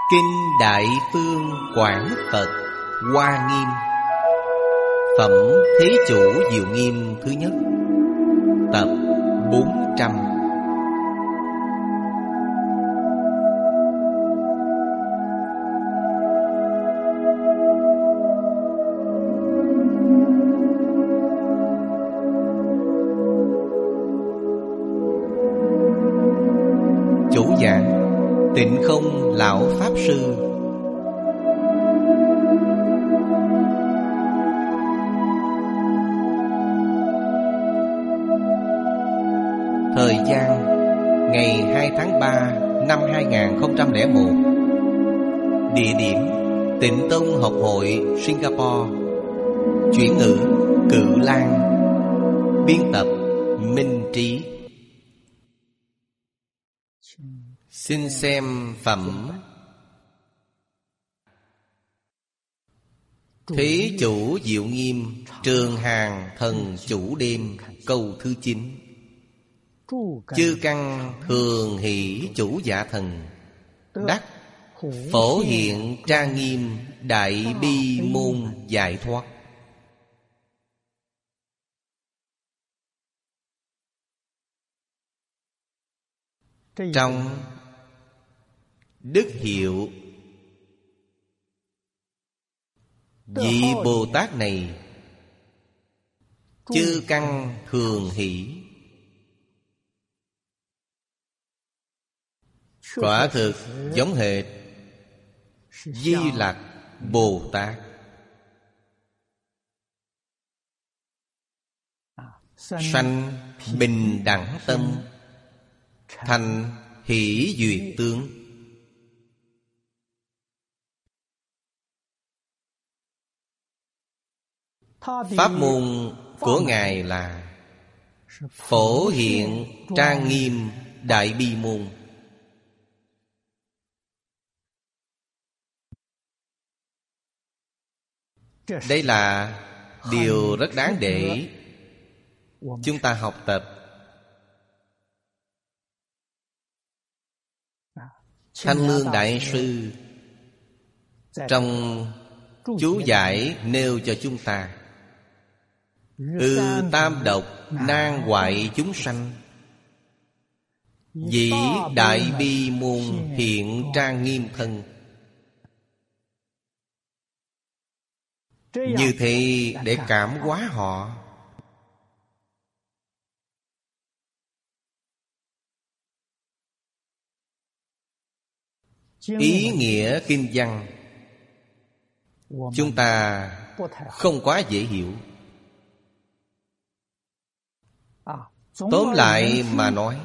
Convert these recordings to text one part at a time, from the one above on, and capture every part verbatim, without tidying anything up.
Kinh Đại Phương Quảng Phật Hoa Nghiêm. Phẩm Thế Chủ Diệu Nghiêm thứ nhất. Tập bốn trăm. Chủ giảng Tịnh Không Lão Pháp Sư. Thời gian ngày hai tháng ba năm hai nghìn không trăm lẻ một. Địa điểm Tịnh Tông Học hội Singapore. Chuyển ngữ Cự Lan. Biên tập Minh Trí. Xin xem phẩm Thế Chủ Diệu Nghiêm Trường Hàng Thần Chủ Đêm, câu thứ chín. Chư căn thường hỷ chủ dạ thần, đắc phổ hiện trang nghiêm đại bi môn giải thoát. Trong đức hiệu vị Bồ Tát này, chư căn thường hỷ, quả thực giống hệt Di Lặc Bồ Tát. Sanh bình đẳng tâm, thành hỷ duyệt tướng. Pháp môn của Ngài là phổ hiện trang nghiêm đại bi môn. Đây là điều rất đáng để chúng ta học tập. Thanh Lương Đại Sư trong chú giải nêu cho chúng ta: ư tam độc nan hoại chúng sanh, dĩ đại bi môn hiện trang nghiêm thân. Như thế để cảm hóa họ. Ý nghĩa kinh văn chúng ta không quá dễ hiểu. Tóm lại mà nói,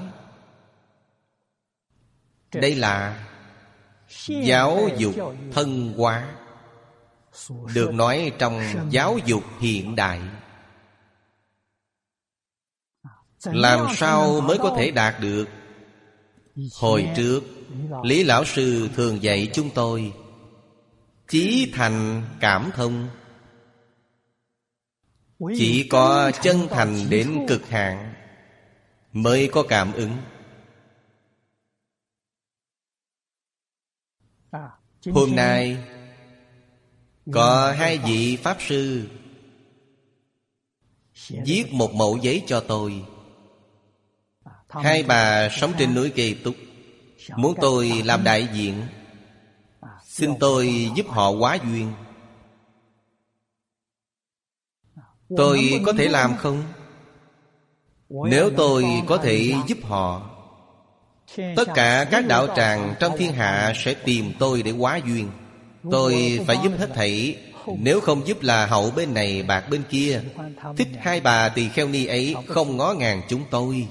đây là giáo dục thân hóa, được nói trong giáo dục hiện đại. Làm sao mới có thể đạt được? Hồi trước Lý Lão Sư thường dạy chúng tôi chí thành cảm thông. Chỉ có chân thành đến cực hạn mới có cảm ứng. Hôm nay có hai vị Pháp Sư viết một mẩu giấy cho tôi. Hai bà sống trên núi Cây Túc, muốn tôi làm đại diện, xin tôi giúp họ hóa duyên. Tôi có thể làm không? Nếu tôi có thể giúp họ, tất cả các đạo tràng trong thiên hạ sẽ tìm tôi để hóa duyên. Tôi phải giúp hết thảy. Nếu không giúp là hậu bên này bạc bên kia. Thích hai bà tỳ kheo ni ấy không ngó ngàng chúng tôi.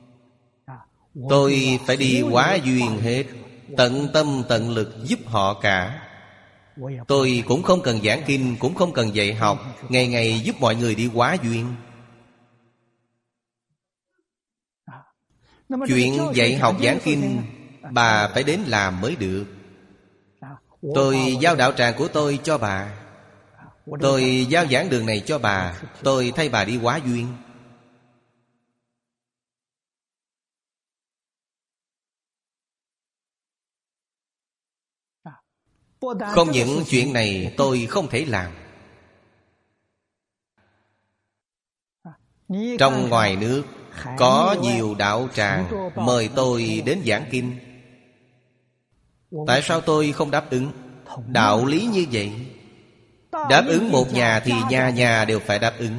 Tôi phải đi hóa duyên hết, tận tâm tận lực giúp họ cả. Tôi cũng không cần giảng kinh, cũng không cần dạy học, ngày ngày giúp mọi người đi hóa duyên. Chuyện dạy học giảng kinh bà phải đến làm mới được. Tôi giao đạo tràng của tôi cho bà, tôi giao giảng đường này cho bà, tôi thay bà đi hóa duyên. Không những chuyện này tôi không thể làm. Trong ngoài nước có nhiều đạo tràng mời tôi đến giảng kinh. Tại sao tôi không đáp ứng? Đạo lý như vậy, đáp ứng một nhà thì nhà nhà đều phải đáp ứng.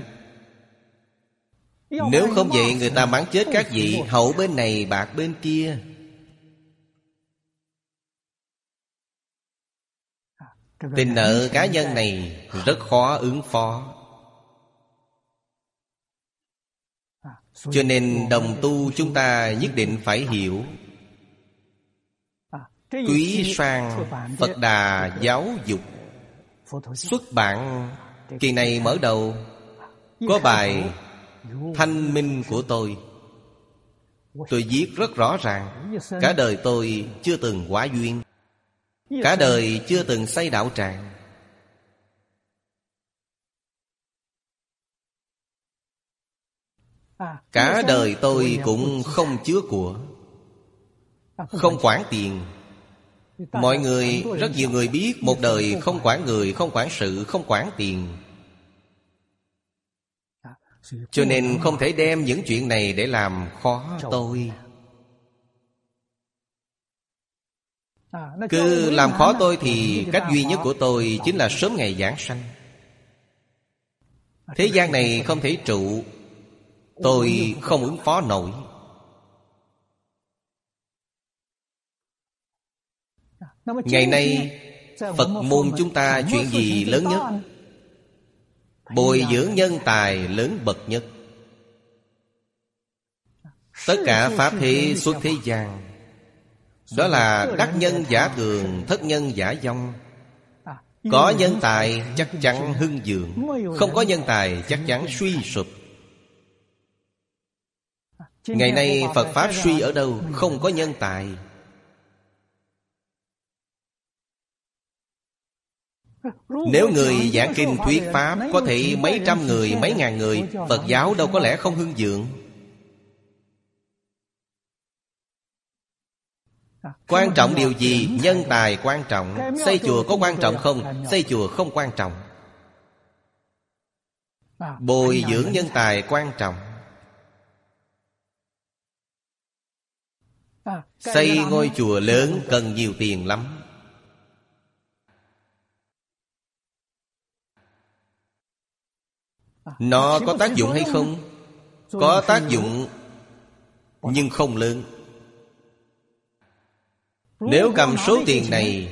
Nếu không vậy người ta mắng chết các vị hậu bên này bạc bên kia. Tình nợ cá nhân này rất khó ứng phó. Cho nên đồng tu chúng ta nhất định phải hiểu. Quý Sang Phật Đà Giáo Dục xuất bản kỳ này mở đầu có bài Thanh Minh của tôi. Tôi viết rất rõ ràng. Cả đời tôi chưa từng quả duyên, cả đời chưa từng xây đạo tràng. Cả đời tôi cũng không chứa của, không quản tiền. Mọi người, rất nhiều người biết một đời không quản người, không quản sự, không quản tiền. Cho nên không thể đem những chuyện này để làm khó tôi. Cứ làm khó tôi thì cách duy nhất của tôi chính là sớm ngày giảng sanh. Thế gian này không thể trụ, tôi không ứng phó nổi. Ngày nay Phật môn chúng ta chuyện gì lớn nhất? Bồi dưỡng nhân tài lớn bậc nhất. Tất cả pháp thế xuất thế gian, đó là đắc nhân giả thường, thất nhân giả vong. Có nhân tài chắc chắn hưng vượng, không có nhân tài chắc chắn suy sụp. Ngày nay Phật Pháp suy ở đâu? Không có nhân tài. Nếu người giảng kinh thuyết Pháp có thể mấy trăm người, mấy ngàn người, Phật giáo đâu có lẽ không hưng vượng. Quan trọng điều gì? Nhân tài quan trọng. Xây chùa có quan trọng không? Xây chùa không quan trọng. Bồi dưỡng nhân tài quan trọng. Xây ngôi chùa lớn cần nhiều tiền lắm. Nó có tác dụng hay không? Có tác dụng, nhưng không lớn. Nếu cầm số tiền này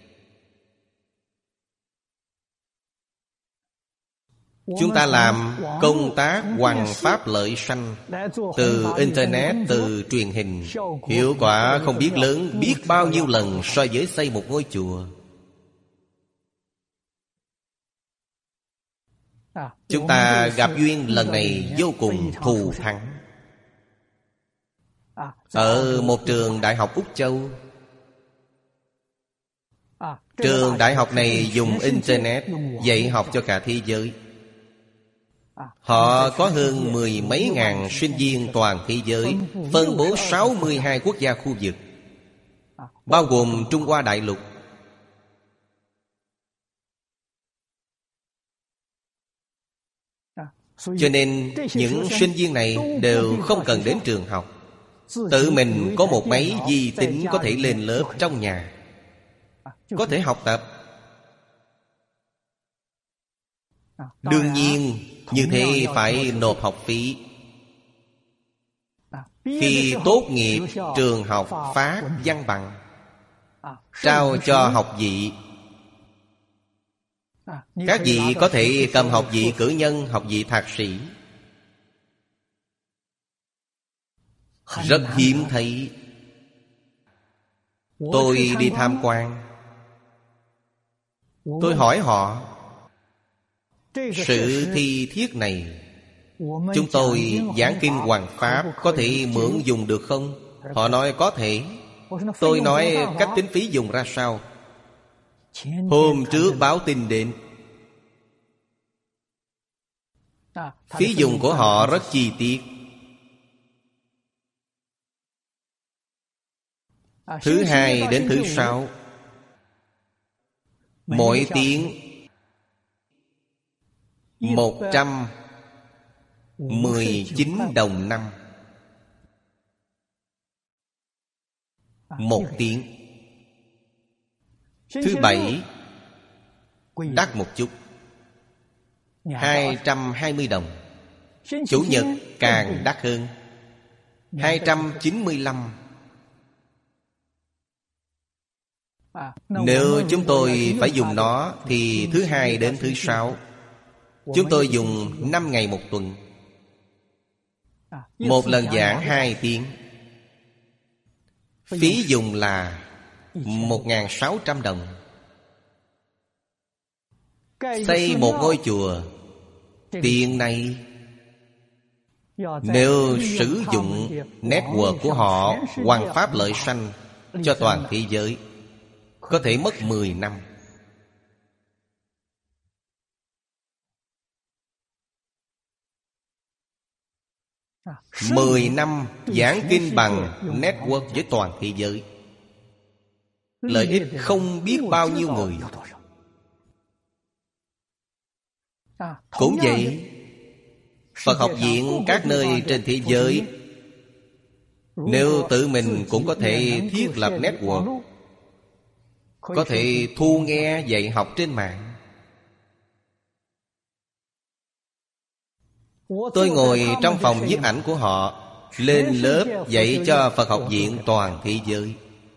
chúng ta làm công tác hoằng pháp lợi sanh, từ Internet, từ truyền hình, hiệu quả không biết lớn biết bao nhiêu lần so với xây một ngôi chùa. Chúng ta gặp duyên lần này vô cùng thù thắng. Ở một trường đại học Úc Châu. Trường đại học này dùng Internet dạy học cho cả thế giới. Họ có hơn mười mấy ngàn sinh viên toàn thế giới, phân bố sáu mươi hai quốc gia khu vực, bao gồm Trung Hoa đại lục. Cho nên những sinh viên này đều không cần đến trường học, tự mình có một máy vi tính có thể lên lớp trong nhà, có thể học tập. Đương nhiên như thế phải nộp học phí. Khi tốt nghiệp trường học phát văn bằng, trao cho học vị. Các vị có thể cầm học vị cử nhân, học vị thạc sĩ. Rất hiếm thấy. Tôi đi tham quan, tôi hỏi họ, sự thi thiết này chúng tôi giảng kinh hoằng pháp có thể mượn dùng được không? Họ nói có thể. Tôi nói cách tính phí dùng ra sao? Hôm trước báo tin đến. Phí dùng của họ rất chi tiết. Thứ hai đến thứ sáu Mỗi tiếng một trăm mười chín đồng năm. Một tiếng. Thứ bảy đắt một chút, hai trăm hai mươi đồng. Chủ nhật càng đắt hơn, hai trăm chín mươi lăm. Nếu chúng tôi phải dùng nó thì thứ hai đến thứ sáu. Chúng tôi dùng năm ngày một tuần. Một lần giảng hai tiếng. Phí dùng là một nghìn sáu trăm đồng. Xây một ngôi chùa, tiền này nếu sử dụng network của họ hoằng pháp lợi sanh cho toàn thế giới, có thể mất mười năm. Mười năm giảng kinh bằng network với toàn thế giới, lợi ích không biết bao nhiêu người. Cũng vậy, Phật học viện các nơi trên thế giới, nếu tự mình cũng có thể thiết lập network, có thể thu nghe dạy học trên mạng. Tôi ngồi trong phòng nhiếp ảnh của họ, lên lớp dạy cho Phật học viện toàn thế giới.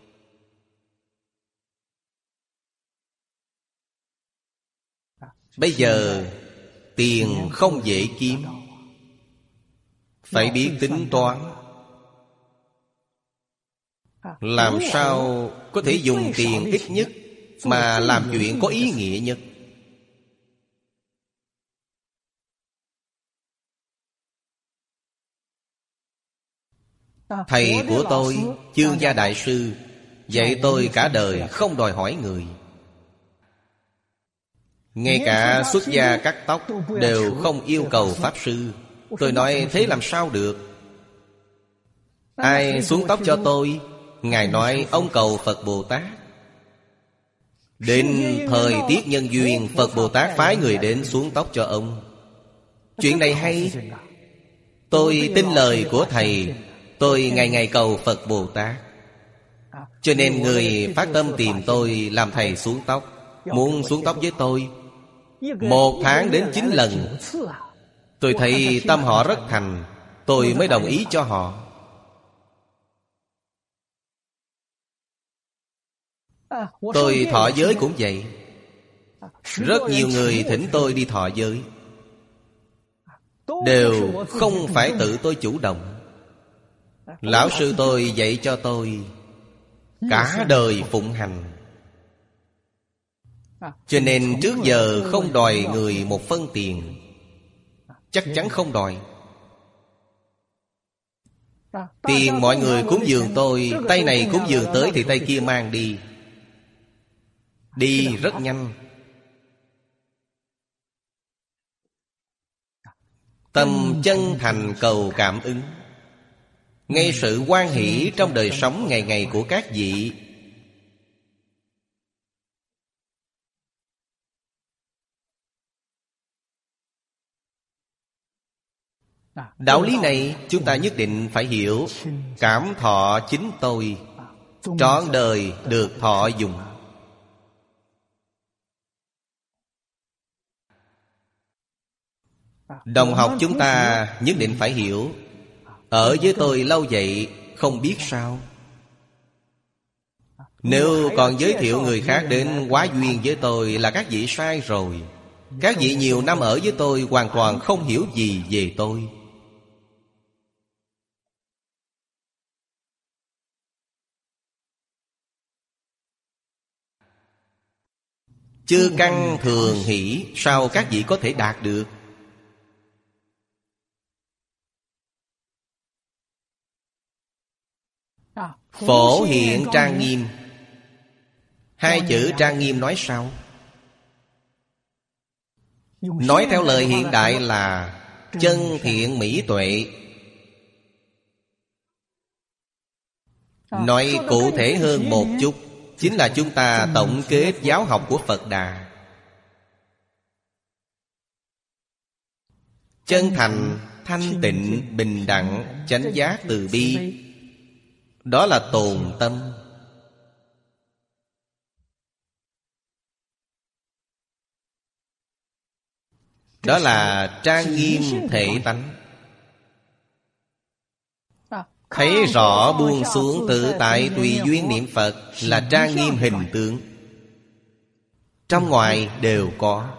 Bây giờ tiền không dễ kiếm, phải biết tính toán. Làm sao có thể dùng tiền ít nhất mà làm chuyện có ý nghĩa nhất? Thầy của tôi, Chương Gia Đại Sư, dạy tôi cả đời không đòi hỏi người. Ngay cả xuất gia cắt tóc đều không yêu cầu pháp sư. Tôi nói thế làm sao được? Ai xuống tóc cho tôi? Ngài nói ông cầu Phật Bồ Tát. Đến thời tiết nhân duyên, Phật Bồ Tát phái người đến xuống tóc cho ông. Chuyện này hay. Tôi tin lời của thầy. Tôi ngày ngày cầu Phật Bồ Tát. Cho nên người phát tâm tìm tôi làm thầy xuống tóc. Muốn xuống tóc với tôi, một tháng đến chín lần. Tôi thấy tâm họ rất thành, tôi mới đồng ý cho họ. Tôi thọ giới cũng vậy. Rất nhiều người thỉnh tôi đi thọ giới, đều không phải tự tôi chủ động. Lão sư tôi dạy cho tôi cả đời phụng hành. Cho nên trước giờ không đòi người một phân tiền. Chắc chắn không đòi. Tiền mọi người cúng dường tôi, tay này cúng dường tới thì tay kia mang đi. Đi rất nhanh. Tâm chân thành cầu cảm ứng. Ngay sự hoan hỷ trong đời sống ngày ngày của các vị. Đạo lý này chúng ta nhất định phải hiểu. Cảm thọ chính tôi, trọn đời được thọ dụng. Đồng học chúng ta nhất định phải hiểu. Ở với tôi lâu vậy không biết sao. Nếu còn giới thiệu người khác đến quá duyên với tôi là các vị sai rồi. Các vị nhiều năm ở với tôi hoàn toàn không hiểu gì về tôi. Chư căn thường hỷ, sao các vị có thể đạt được? Phổ hiện trang nghiêm. Hai chữ trang nghiêm nói sao? Nói theo lời hiện đại là chân thiện mỹ tuệ. Nói cụ thể hơn một chút chính là chúng ta tổng kết giáo học của Phật Đà. Chân thành, thanh tịnh, bình đẳng, chánh giác, từ bi, đó là tồn tâm. Đó là trang nghiêm thể tánh. Thấy rõ buông xuống tự tại tùy duyên niệm Phật là trang nghiêm hình tướng. Trong ngoài đều có.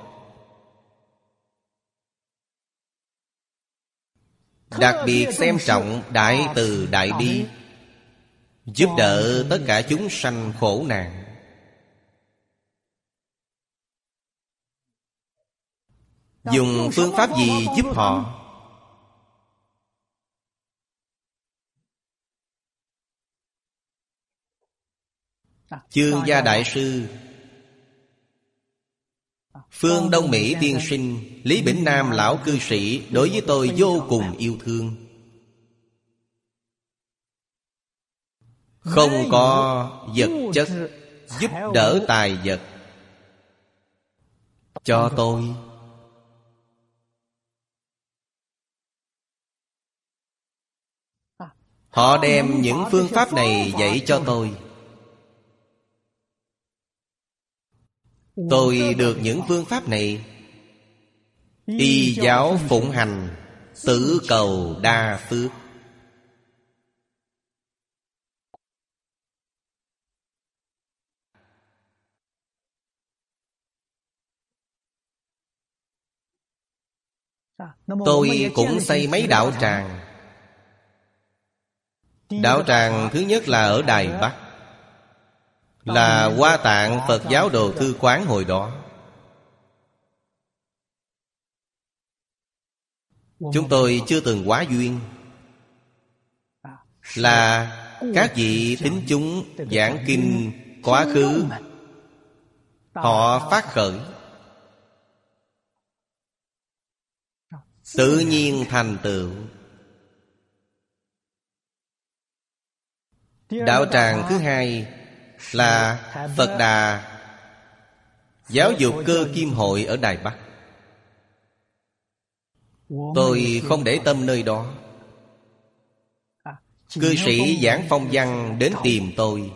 Đặc biệt xem trọng đại từ đại bi, giúp đỡ tất cả chúng sanh khổ nạn. Dùng phương pháp gì giúp họ? Chương Gia Đại Sư, Phương Đông Mỹ Tiên Sinh, Lý Bỉnh Nam lão cư sĩ đối với tôi vô cùng yêu thương. Không có vật chất giúp đỡ tài vật cho tôi. Họ đem những phương pháp này dạy cho tôi. Tôi được những phương pháp này, y giáo phụng hành, tự cầu đa phước. Tôi cũng xây mấy đạo tràng. Đạo tràng thứ nhất là ở Đài Bắc, là Hoa Tạng Phật giáo Đồ Thư Quán hồi đó. Chúng tôi chưa từng quá duyên. Là các vị tín chúng giảng kinh quá khứ, họ phát khởi, tự nhiên thành tựu. Đạo tràng thứ hai là Phật Đà Giáo dục Cơ Kim Hội ở Đài Bắc. Tôi không để tâm nơi đó. Cư sĩ Giảng Phong Văn đến tìm tôi.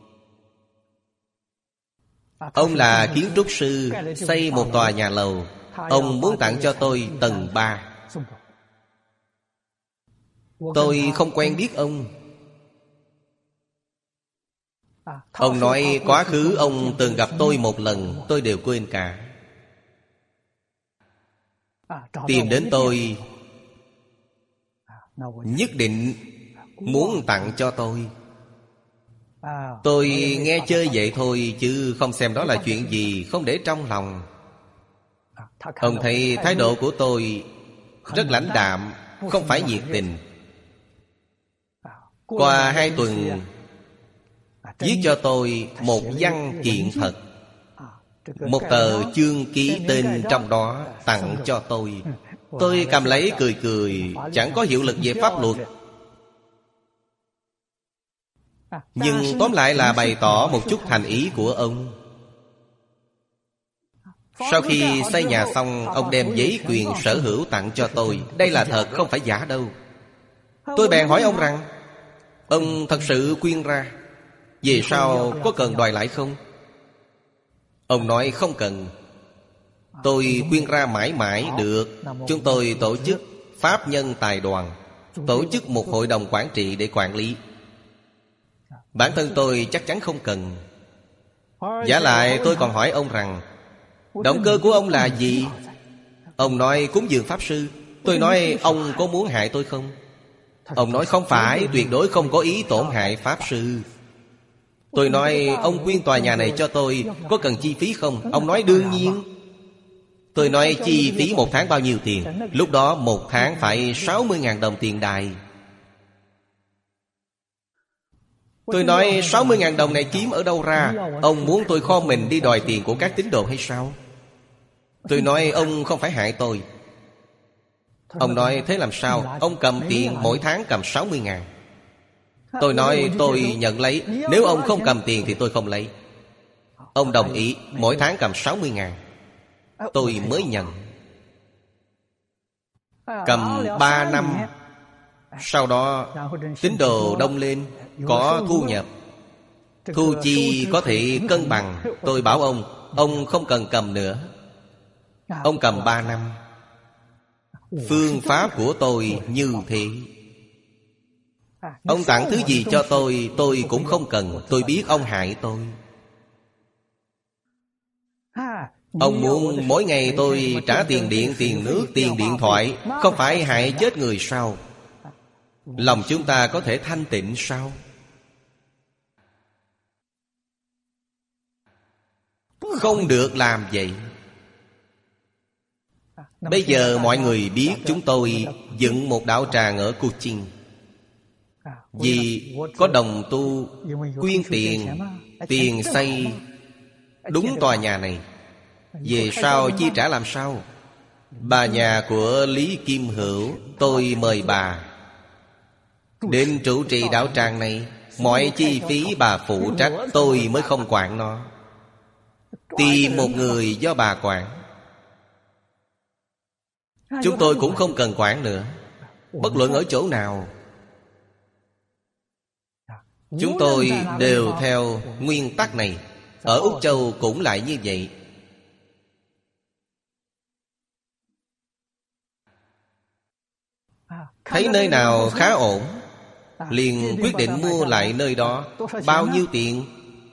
Ông là kiến trúc sư, xây một tòa nhà lầu. Ông muốn tặng cho tôi tầng ba. Tôi không quen biết ông. Ông nói quá khứ ông từng gặp tôi một lần, tôi đều quên cả. Tìm đến tôi, nhất định muốn tặng cho tôi. Tôi nghe chơi vậy thôi, chứ không xem đó là chuyện gì, không để trong lòng. Ông thấy thái độ của tôi rất lãnh đạm, không phải nhiệt tình. Qua hai tuần viết cho tôi một văn kiện thật, một tờ chương ký tên trong đó tặng cho tôi. Tôi cầm lấy cười cười, chẳng có hiệu lực về pháp luật. Nhưng tóm lại là bày tỏ một chút thành ý của ông. Sau khi xây nhà xong, ông đem giấy quyền sở hữu tặng cho tôi. Đây là thật, không phải giả đâu. Tôi bèn hỏi ông rằng, ông thật sự quyên ra, về sau có cần đòi lại không? Ông nói không cần. Tôi quyên ra mãi mãi được. Chúng tôi tổ chức pháp nhân tài đoàn, tổ chức một hội đồng quản trị để quản lý. Bản thân tôi chắc chắn không cần. Giả lại tôi còn hỏi ông rằng, động cơ của ông là gì? Ông nói cúng dường Pháp Sư. Tôi nói ông có muốn hại tôi không? Ông nói không phải, tuyệt đối không có ý tổn hại Pháp Sư. Tôi nói ông quyên tòa nhà này cho tôi, có cần chi phí không? Ông nói đương nhiên. Tôi nói chi phí một tháng bao nhiêu tiền? Lúc đó một tháng phải sáu mươi nghìn đồng tiền Đài. Tôi nói sáu mươi nghìn đồng này kiếm ở đâu ra? Ông muốn tôi kho mình đi đòi tiền của các tín đồ hay sao? Tôi nói ông không phải hại tôi. Ông nói thế làm sao? Ông cầm tiền mỗi tháng cầm sáu mươi ngàn. Tôi nói tôi nhận lấy. Nếu ông không cầm tiền thì tôi không lấy. Ông đồng ý mỗi tháng cầm sáu mươi ngàn. Tôi mới nhận. Cầm ba năm. Sau đó tín đồ đông lên, có thu nhập, thu chi có thể cân bằng. Tôi bảo ông, ông không cần cầm nữa. Ông cầm ba năm. Phương pháp của tôi như thế. Ông tặng thứ gì cho tôi, tôi cũng không cần. Tôi biết ông hại tôi. Ông muốn mỗi ngày tôi trả tiền điện, tiền nước, tiền điện thoại, không phải hại chết người sao? Lòng chúng ta có thể thanh tịnh sao? Không được làm vậy. Bây giờ mọi người biết chúng tôi dựng một đạo tràng ở Cochin. Vì có đồng tu quyên tiền, tiền xây đúng tòa nhà này. Về sau chi trả làm sao? Bà nhà của Lý Kim Hữu, tôi mời bà đến trụ trì đạo tràng này. Mọi chi phí bà phụ trách, tôi mới không quản nó. Tìm một người do bà quản. Chúng tôi cũng không cần quản nữa. Bất luận ở chỗ nào, chúng tôi đều theo nguyên tắc này. Ở Úc Châu cũng lại như vậy. Thấy nơi nào khá ổn, liền quyết định mua lại nơi đó. Bao nhiêu tiền?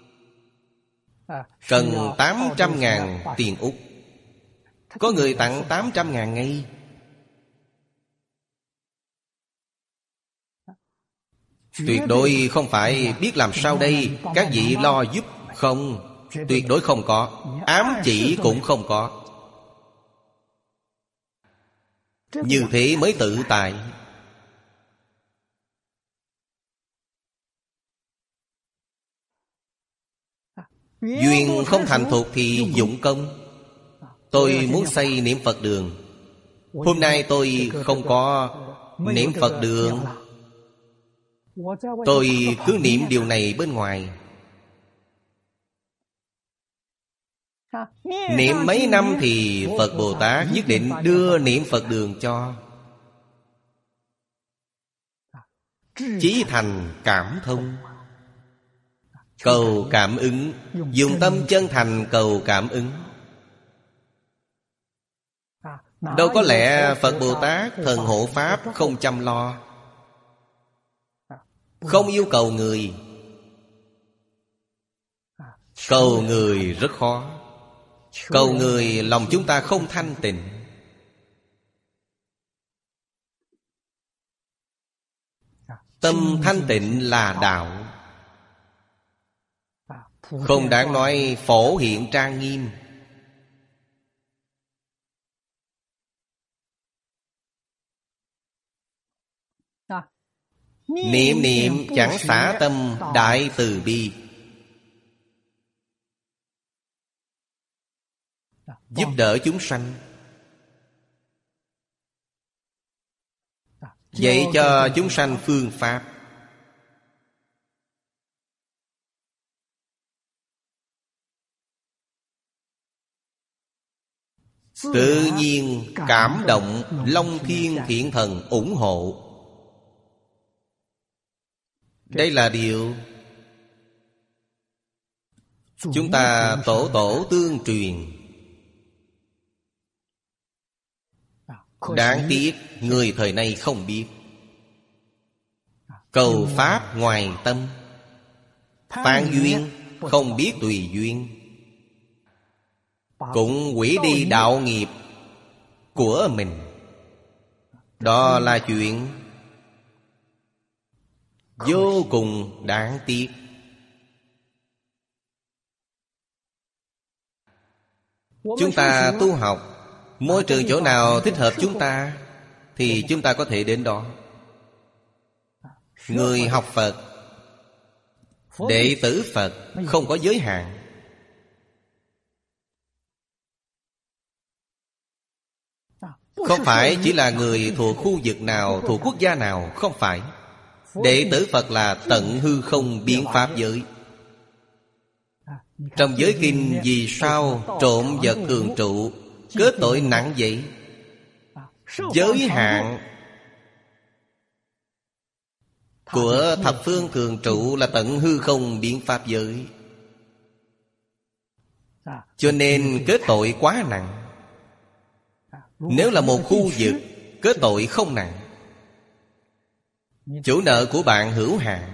Cần tám trăm ngàn tiền Úc. Có người tặng tám trăm ngàn ngay. Tuyệt đối không phải biết làm sao đây, các vị lo giúp. Không, tuyệt đối không có. Ám chỉ cũng không có. Như thế mới tự tại. Duyên không thành thục thì dụng công. Tôi muốn xây niệm Phật đường. Hôm nay tôi không có niệm Phật đường. Tôi cứ niệm điều này bên ngoài. Niệm mấy năm thì Phật Bồ Tát nhất định đưa niệm Phật đường cho. Chí thành cảm thông. Cầu cảm ứng. Dùng tâm chân thành cầu cảm ứng. Đâu có lẽ Phật Bồ Tát thần hộ Pháp không chăm lo, không yêu cầu người. Cầu người rất khó. Cầu người lòng chúng ta không thanh tịnh. Tâm thanh tịnh là đạo. Không đáng nói phổ hiện trang nghiêm. Niệm niệm chẳng xả tâm đại từ bi. Giúp đỡ chúng sanh. Dạy cho chúng sanh phương pháp. Tự nhiên cảm động, Long Thiên Thiện Thần ủng hộ. Đây là điều chúng ta tổ tổ tương truyền. Đáng tiếc người thời nay không biết. Cầu pháp ngoài tâm, phán duyên không biết tùy duyên, cũng hủy đi đạo nghiệp của mình. Đó là chuyện vô cùng đáng tiếc. Chúng ta tu học, môi trường chỗ nào thích hợp chúng ta thì chúng ta có thể đến đó. Người học Phật, đệ tử Phật không có giới hạn. Không phải chỉ là người thuộc khu vực nào, thuộc quốc gia nào. Không phải. Đệ tử Phật là tận hư không biến pháp giới. Trong giới kinh vì sao trộm vật cường trụ kết tội nặng vậy? Giới hạn của thập phương thường trụ là tận hư không biến pháp giới, cho nên kết tội quá nặng. Nếu là một khu vực, kết tội không nặng. Chủ nợ của bạn hữu hạn.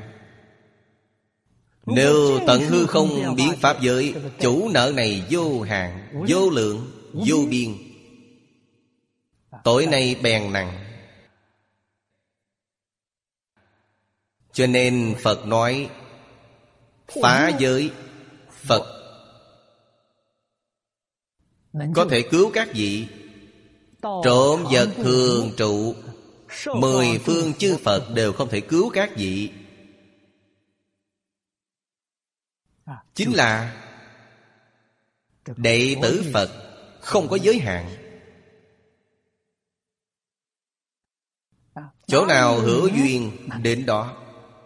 Nếu tận hư không biến pháp giới, chủ nợ này vô hạn, vô lượng, vô biên, tội này bèn nặng. Cho nên Phật nói phá giới, Phật có thể cứu các vị. Trộm vật thường trụ, mười phương chư Phật đều không thể cứu các vị. Chính là đệ tử Phật không có giới hạn. Chỗ nào hữu duyên đến đó.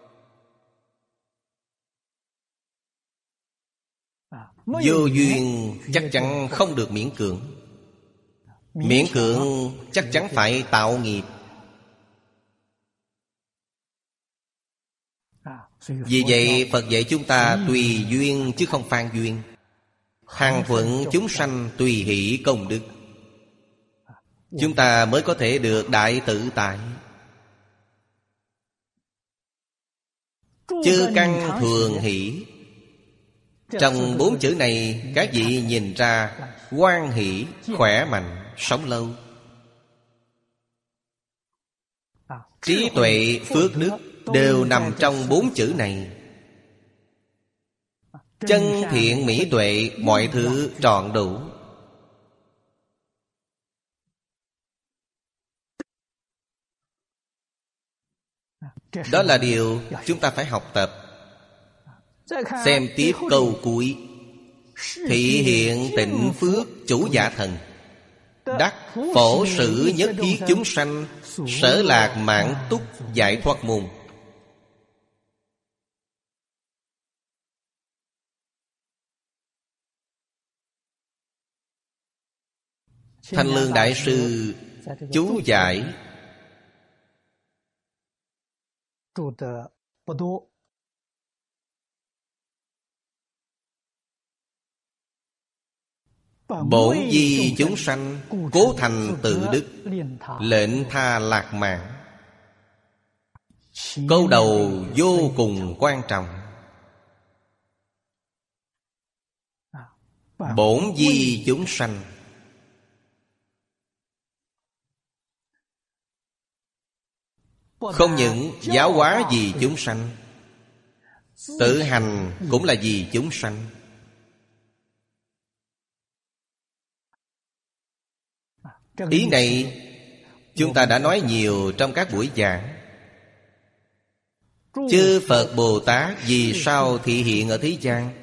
Vô duyên chắc chắn không được miễn cưỡng. Miễn cưỡng chắc chắn phải tạo nghiệp. Vì vậy Phật dạy chúng ta tùy duyên chứ không phan duyên. Hằng thuận chúng sanh tùy hỷ công đức, chúng ta mới có thể được đại tự tại. Chư căn thường hỷ. Trong bốn chữ này các vị nhìn ra hoan hỷ, khỏe mạnh, sống lâu. Trí tuệ, phước đức đều nằm trong bốn chữ này. Chân thiện mỹ tuệ, mọi thứ trọn đủ. Đó là điều chúng ta phải học tập. Xem tiếp câu cuối. Thị hiện tịnh phước chủ giả thần, đắc phổ sử nhất thiết chúng sanh, sở lạc mãn túc giải thoát môn. Thanh Lương Đại Sư chú giải bổn di chúng sanh, cố thành tự đức, lệnh tha lạc mạng. Câu đầu vô cùng quan trọng. Bổn di chúng sanh, không những giáo hóa vì chúng sanh, tự hành cũng là vì chúng sanh. Ý này chúng ta đã nói nhiều trong các buổi giảng. Chư Phật Bồ Tát vì sao thị hiện ở thế gian?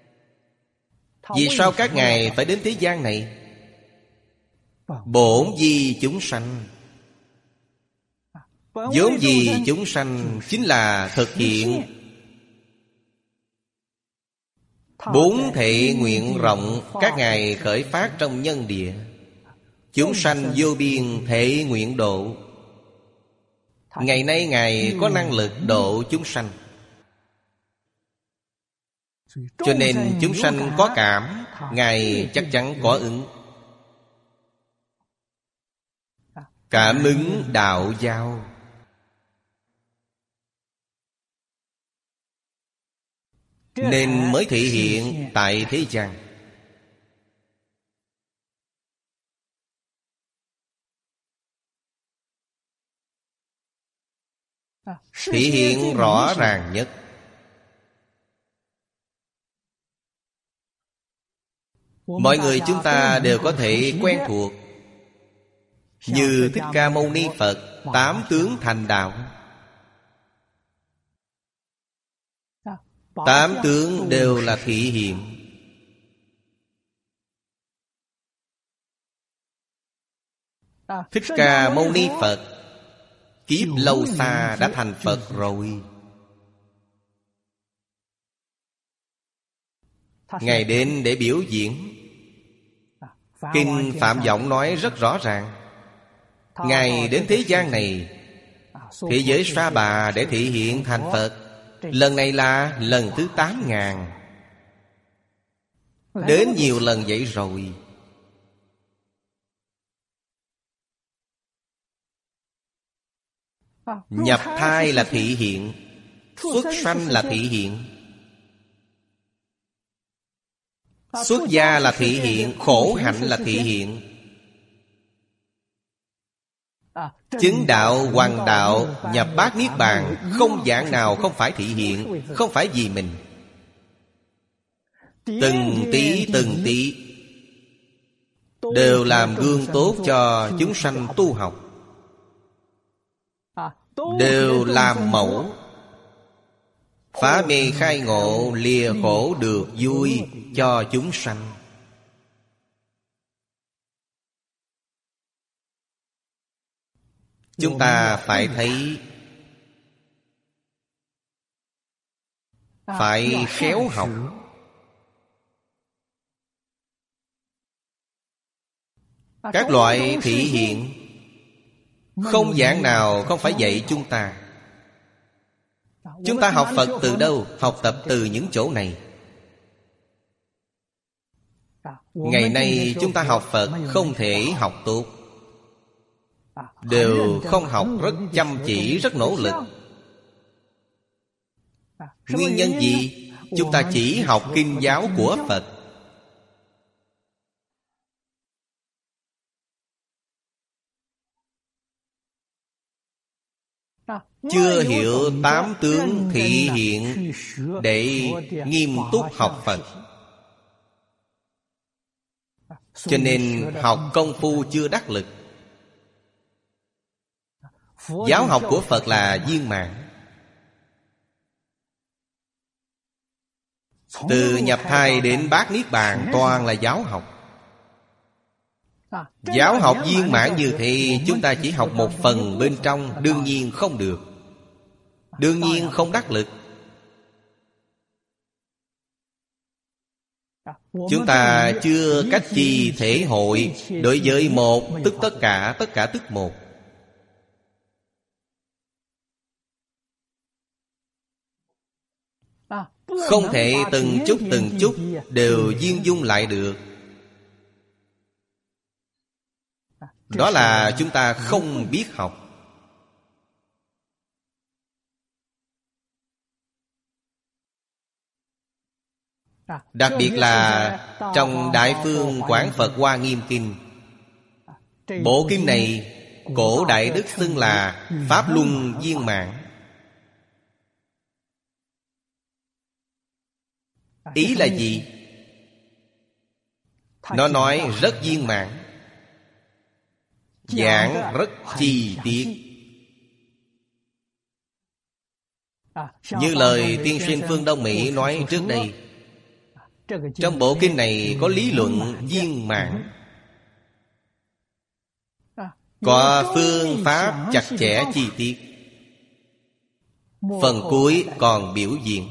Vì sao các ngài phải đến thế gian này? Bổn di chúng sanh. Vốn gì chúng sanh chính là thực hiện bốn thệ nguyện rộng các ngài khởi phát trong nhân địa. Chúng sanh vô biên thệ nguyện độ. Ngày nay ngài có năng lực độ chúng sanh, cho nên chúng sanh có cảm, ngài chắc chắn có ứng. Cảm ứng đạo giao. Nên mới thị hiện tại thế gian. Thị hiện rõ ràng nhất. Mọi người chúng ta đều có thể quen thuộc. Như Thích Ca Mâu Ni Phật tám tướng thành đạo. Tám tướng đều là thị hiện. Thích Ca Mâu Ni Phật kiếp lâu xa đã thành Phật rồi. Ngài đến để biểu diễn. Kinh Phạm Vọng nói rất rõ ràng, Ngài đến thế gian này, thế giới Sa Bà, để thể hiện thành Phật. Lần này là lần thứ tám ngàn. Đến nhiều lần vậy rồi. Nhập thai là thị hiện, xuất sanh là thị hiện, xuất gia là thị hiện, khổ hạnh là thị hiện. Chứng đạo, hoàng đạo, nhập bát niết bàn, không dạng nào không phải thị hiện, không phải vì mình. Từng tí từng tí đều làm gương tốt cho chúng sanh tu học, đều làm mẫu. Phá mê khai ngộ, lìa khổ được vui cho chúng sanh. Chúng ta phải thấy, phải khéo học. Các loại thị hiện không dạng nào không phải dạy chúng ta. Chúng ta học Phật từ đâu? Học tập từ những chỗ này. Ngày nay chúng ta học Phật không thể học tốt, đều không học rất chăm chỉ, rất nỗ lực. Nguyên nhân gì? Chúng ta chỉ học kinh giáo của Phật, chưa hiểu tám tướng thị hiện để nghiêm túc học Phật. Cho nên học công phu chưa đắc lực. Giáo học của Phật là viên mãn. Từ nhập thai đến bát niết bàn toàn là giáo học. Giáo học viên mãn như thế, chúng ta chỉ học một phần bên trong, đương nhiên không được, đương nhiên không đắc lực. Chúng ta chưa cách chi thể hội. Đối với một tức tất cả, tất cả tức một. Không thể từng chút từng chút đều viên dung lại được. Đó là chúng ta không biết học. Đặc biệt là trong Đại Phương Quảng Phật Hoa Nghiêm Kinh. Bộ kinh này cổ Đại Đức xưng là Pháp Luân Viên Mãn. Ý là gì? Nó nói rất viên mãn, giảng rất chi tiết. Như lời tiên sinh Phương Đông Mỹ nói trước đây, trong bộ kinh này có lý luận viên mãn, có phương pháp chặt chẽ chi tiết. Phần cuối còn biểu diễn.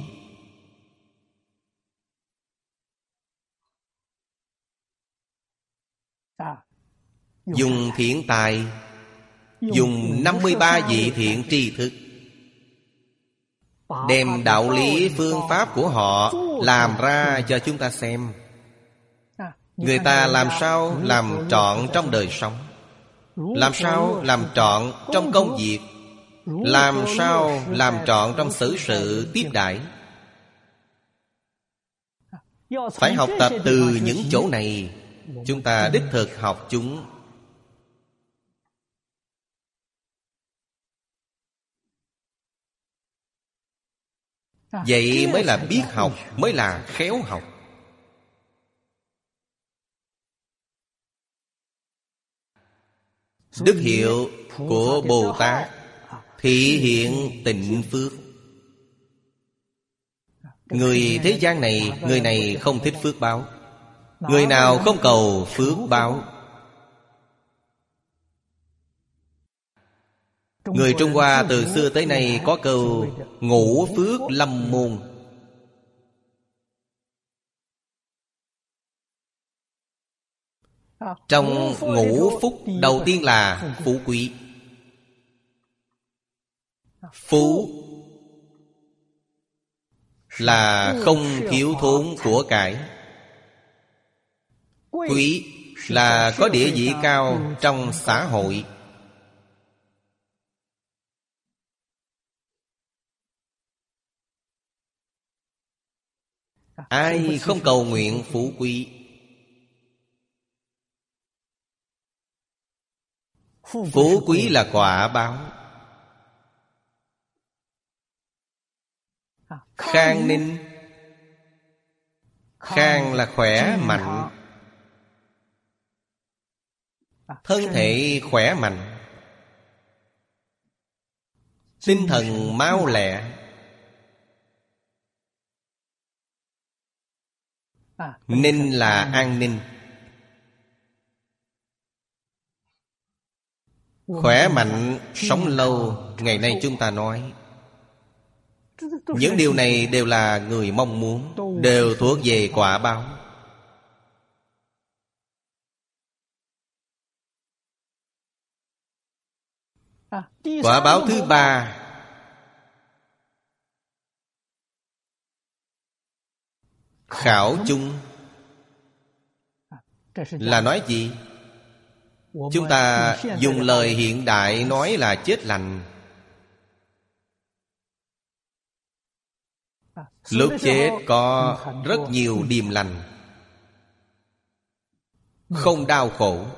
Dùng thiện tài, dùng năm mươi ba vị thiện tri thức, đem đạo lý phương pháp của họ làm ra cho chúng ta xem. Người ta làm sao làm trọn trong đời sống, làm sao làm trọn trong công việc, làm sao làm trọn trong xử sự tiếp đãi. Phải học tập từ những chỗ này. Chúng ta đích thực học chúng. Vậy mới là biết học, mới là khéo học. Đức hiệu của Bồ Tát thị hiện tịnh phước. Người thế gian này, người này không thích phước báo. Người nào không cầu phước báo? Người Trung Hoa từ xưa tới nay có câu ngũ phước lâm môn. Trong ngũ phúc đầu tiên là phú quý. Phú là không thiếu thốn của cải. Quý là có địa vị cao trong xã hội. Ai không cầu nguyện phú quý? Phú quý là quả báo. Khang ninh. Khang là khỏe mạnh, thân thể khỏe mạnh, tinh thần mau lẹ. Ninh là an ninh. Khỏe mạnh, sống lâu. Ngày nay chúng ta nói những điều này đều là người mong muốn, đều thuộc về quả báo. Quả báo thứ ba khảo chung. Là nói gì? Chúng ta dùng lời hiện đại nói là chết lành. Lúc chết có rất nhiều điềm lành, không đau khổ.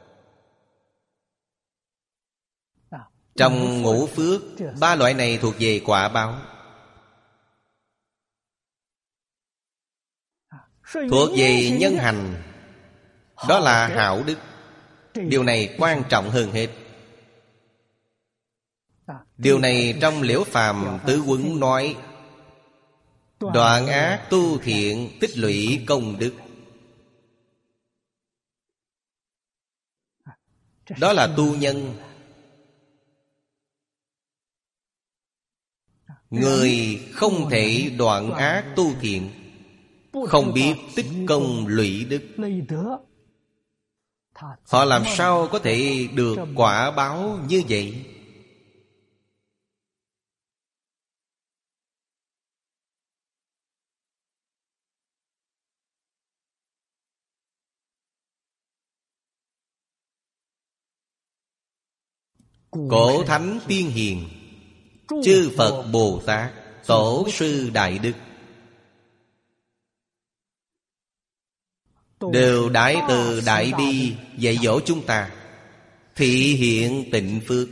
Trong ngũ phước, ba loại này thuộc về quả báo, thuộc về nhân hành. Đó là hảo đức. Điều này quan trọng hơn hết. Điều này trong Liễu Phàm Tứ Huấn nói: đoạn ác tu thiện, tích lũy công đức. Đó là tu nhân. Người không thể đoạn ác tu thiện, không biết tích công lũy đức, họ làm sao có thể được quả báo như vậy? Cổ thánh tiên hiền, chư Phật Bồ Tát, tổ sư đại đức đều đại từ đại bi dạy dỗ chúng ta thị hiện tịnh phước.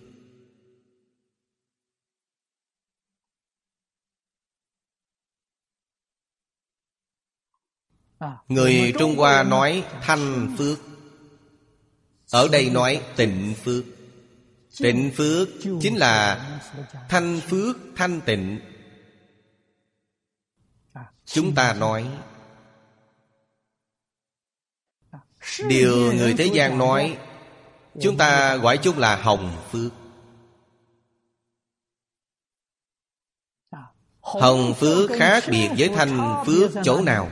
Người Trung Hoa nói thanh phước, ở đây nói tịnh phước. Tịnh phước chính là thanh phước thanh tịnh. Chúng ta nói điều người thế gian nói, chúng ta gọi chung là hồng phước. Hồng phước khác biệt với thanh phước chỗ nào?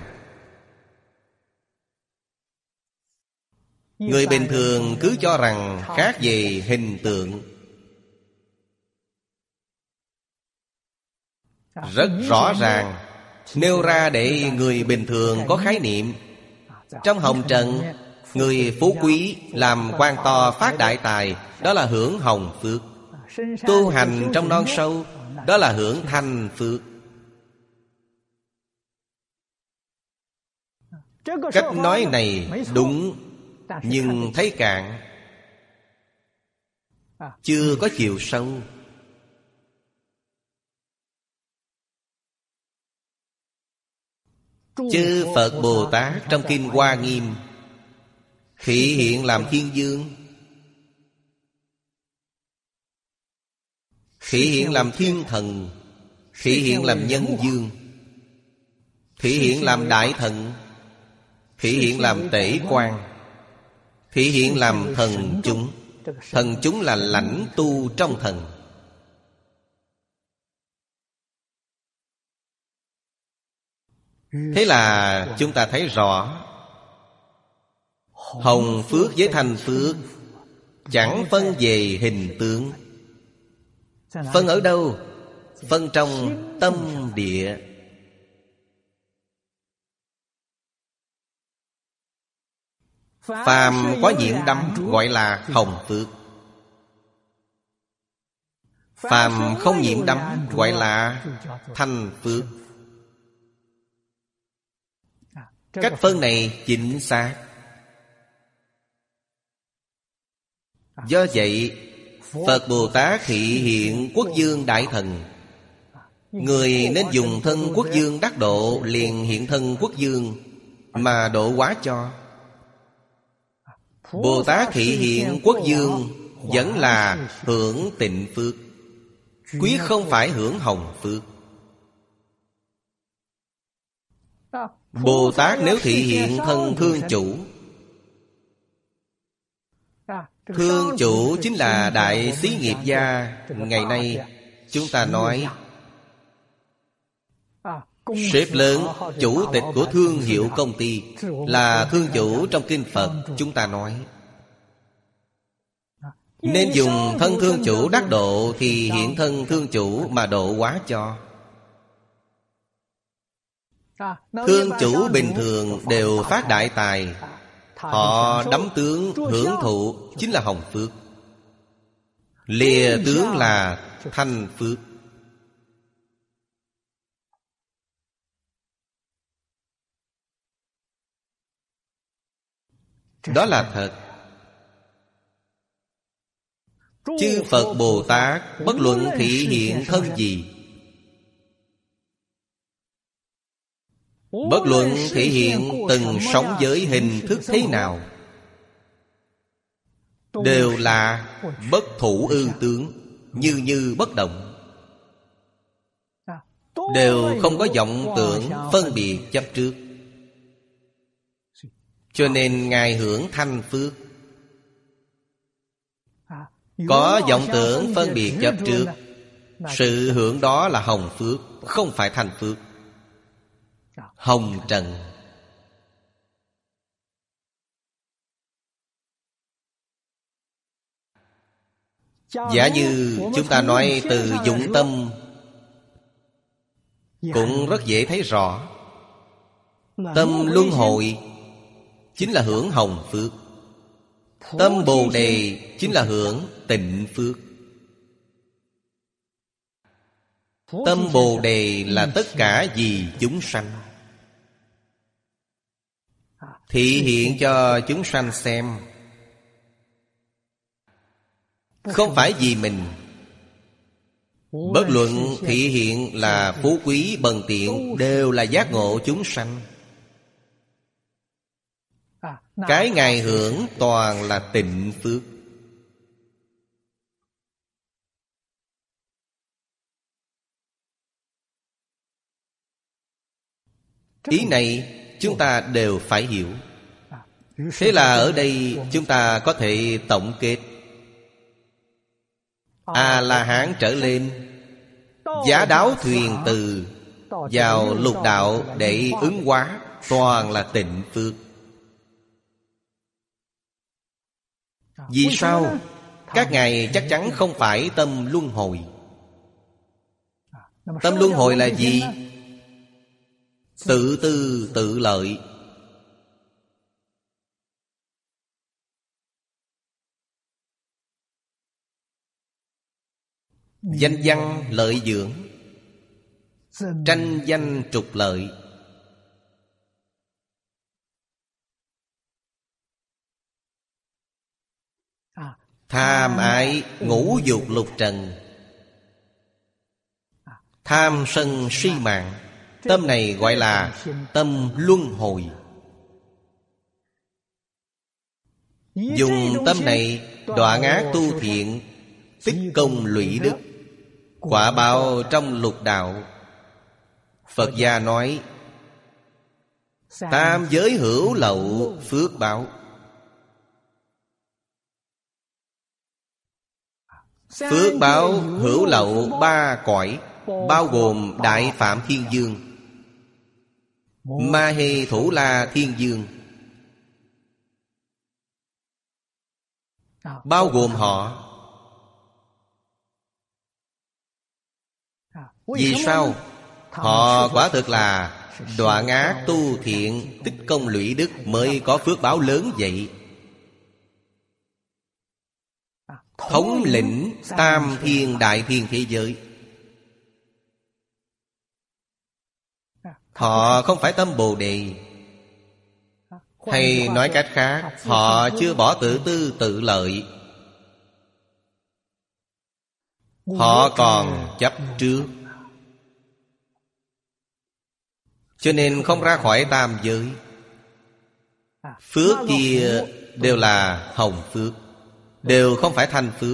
Người bình thường cứ cho rằng khác về hình tượng. Rất rõ ràng, nêu ra để người bình thường có khái niệm. Trong hồng trần, người phú quý làm quan to phát đại tài, đó là hưởng hồng phước. Tu hành trong non sâu, đó là hưởng thanh phước. Cách nói này đúng, nhưng thấy cạn, chưa có chiều sâu. Chư Phật Bồ Tát trong Kinh Hoa Nghiêm thị hiện làm thiên dương, thị hiện làm thiên thần, thị hiện làm nhân dương, thị hiện làm đại thần, thị hiện làm tể quan, thị hiện làm thần chúng. Thần chúng là lãnh tu trong thần. Thế là chúng ta thấy rõ Hồng phước với thanh phước chẳng phân về hình tướng. Phân ở đâu? Phân trong tâm địa. Phàm có nhiễm đắm gọi là hồng phước. Phàm không nhiễm đắm gọi là thanh phước. Cách phân này chính xác. Do vậy Phật Bồ Tát thị hiện Quốc Dương Đại Thần. Người nên dùng thân Quốc Dương đắc độ, liền hiện thân Quốc Dương mà độ hóa cho. Bồ Tát thị hiện Quốc Dương vẫn là hưởng tịnh phước, quyết không phải hưởng hồng phước. Bồ Tát nếu thị hiện thân Thương Chủ, Thương Chủ chính là đại xí nghiệp gia. Ngày nay chúng ta nói sếp lớn, chủ tịch của thương hiệu công ty là thương chủ. Trong kinh Phật chúng ta nói nên dùng thân thương chủ đắc độ, thì hiện thân thương chủ mà độ hóa cho. Thương chủ bình thường đều phát đại tài, họ đắm tướng hưởng thụ chính là hồng phước, lìa tướng là thanh phước. Đó là thật. Chư Phật Bồ Tát bất luận thị hiện thân gì, bất luận thể hiện từng sống giới hình thức thế nào, đều là bất thủ ư tướng, như như bất động, đều không có vọng tưởng phân biệt chấp trước. Cho nên Ngài hưởng thanh phước. Có vọng tưởng phân biệt chấp trước, sự hưởng đó là hồng phước, không phải thanh phước. Hồng trần. Giả như chúng ta nói từ dụng tâm cũng rất dễ thấy rõ. Tâm luân hồi chính là hưởng hồng phước, tâm bồ đề chính là hưởng tịnh phước. Tâm bồ đề là tất cả vì chúng sanh, thị hiện cho chúng sanh xem, không phải vì mình. Bất luận thị hiện là phú quý bần tiện, đều là giác ngộ chúng sanh. Cái Ngài hưởng toàn là tịnh phước. Ý này chúng ta đều phải hiểu. Thế là ở đây chúng ta có thể tổng kết: A-la-hán trở lên, giá đáo thuyền từ vào lục đạo để ứng hóa, toàn là tịnh phước. Vì sao? Các ngài chắc chắn không phải tâm luân hồi. Tâm luân hồi là gì? Tự tư tự lợi. Danh văn lợi dưỡng, tranh danh trục lợi. Tham ái ngũ dục lục trần, tham sân si mạng. Tâm này gọi là tâm luân hồi. Dùng tâm này đoạn ác tu thiện, tích công lũy đức, quả báo trong lục đạo. Phật gia nói tam giới hữu lậu phước báo. Phước báo hữu lậu ba cõi, bao gồm Đại Phạm Thiên Dương, Ma Hê Thủ La Thiên Dương. bao gồm họ. Vì sao? Họ quả thực là đoạn ác tu thiện, tích công lũy đức, mới có phước báo lớn vậy. Thống lĩnh tam thiên đại thiên thế giới. Họ không phải tâm Bồ Đề. Hay nói cách khác, họ chưa bỏ tự tư tự lợi. Họ còn chấp trước, cho nên không ra khỏi tam giới. Phước kia đều là hồng phước, đều không phải thanh phước.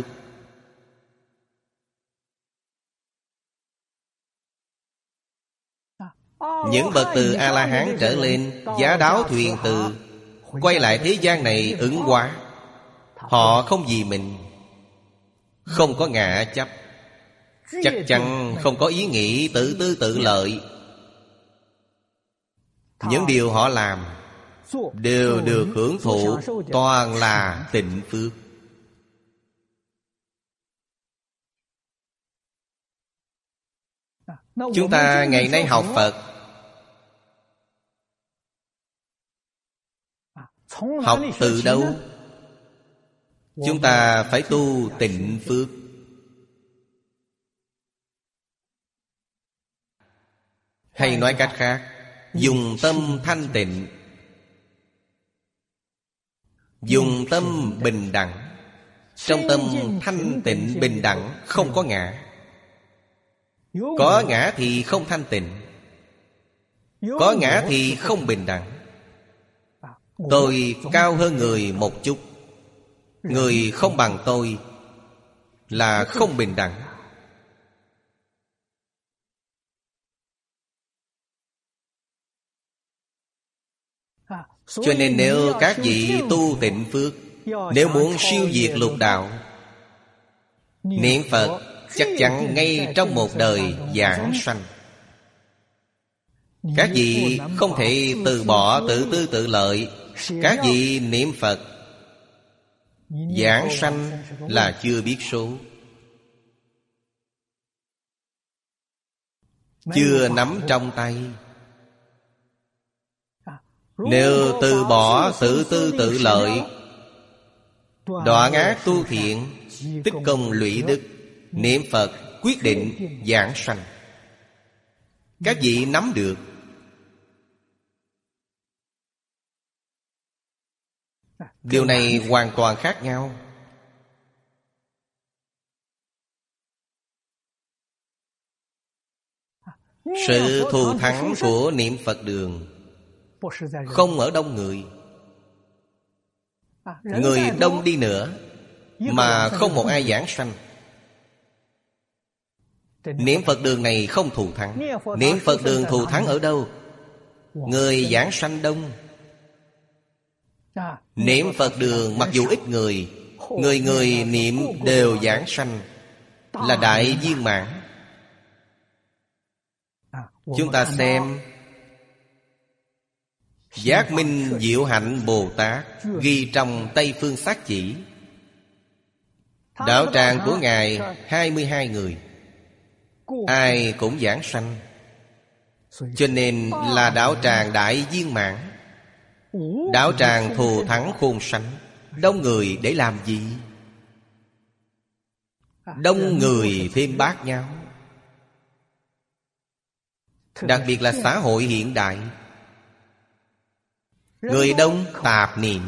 Những bậc từ A-la-hán trở lên, giá đáo thuyền từ, quay lại thế gian này ứng hóa. Họ không vì mình, không có ngã chấp, chắc chắn không có ý nghĩ tự tư tự lợi. Những điều họ làm đều được hưởng thụ, toàn là tịnh phước. Chúng ta ngày nay học Phật, học từ đâu? Chúng ta phải tu tịnh phước. Hay nói cách khác, dùng tâm thanh tịnh, dùng tâm bình đẳng. Trong tâm thanh tịnh bình đẳng, không có ngã. Có ngã thì không thanh tịnh, có ngã thì không bình đẳng. Tôi cao hơn người một chút, người không bằng tôi là không bình đẳng. Cho nên nếu các vị tu tịnh phước, nếu muốn siêu diệt lục đạo, niệm Phật chắc chắn ngay trong một đời giảng sanh. Các vị không thể từ bỏ tự tư tự lợi. Các vị niệm Phật giảng sanh là chưa biết số, chưa nắm trong tay. Nếu từ bỏ tự tư tự lợi, đoạn ác tu thiện, tích công lũy đức, niệm Phật quyết định giảng sanh. Các vị nắm được. Điều này hoàn toàn khác nhau. Sự thù thắng của niệm Phật đường không ở đông người. Người đông đi nữa mà không một ai giảng sanh. Niệm Phật đường này không thù thắng. Niệm Phật đường thù thắng ở đâu? Người giảng sanh đông. Niệm Phật đường mặc dù ít người, người người niệm đều giảng sanh, là đại viên mãn. Chúng ta xem Giác Minh Diệu Hạnh Bồ Tát ghi trong Tây Phương Sát Chỉ. Đạo tràng của Ngài hai mươi hai người, ai cũng giảng sanh, cho nên là đạo tràng đại viên mãn. Đạo tràng thù thắng khôn sánh. Đông người để làm gì? Đông người thêm bát nhau. Đặc biệt là xã hội hiện đại, người đông tạp niệm,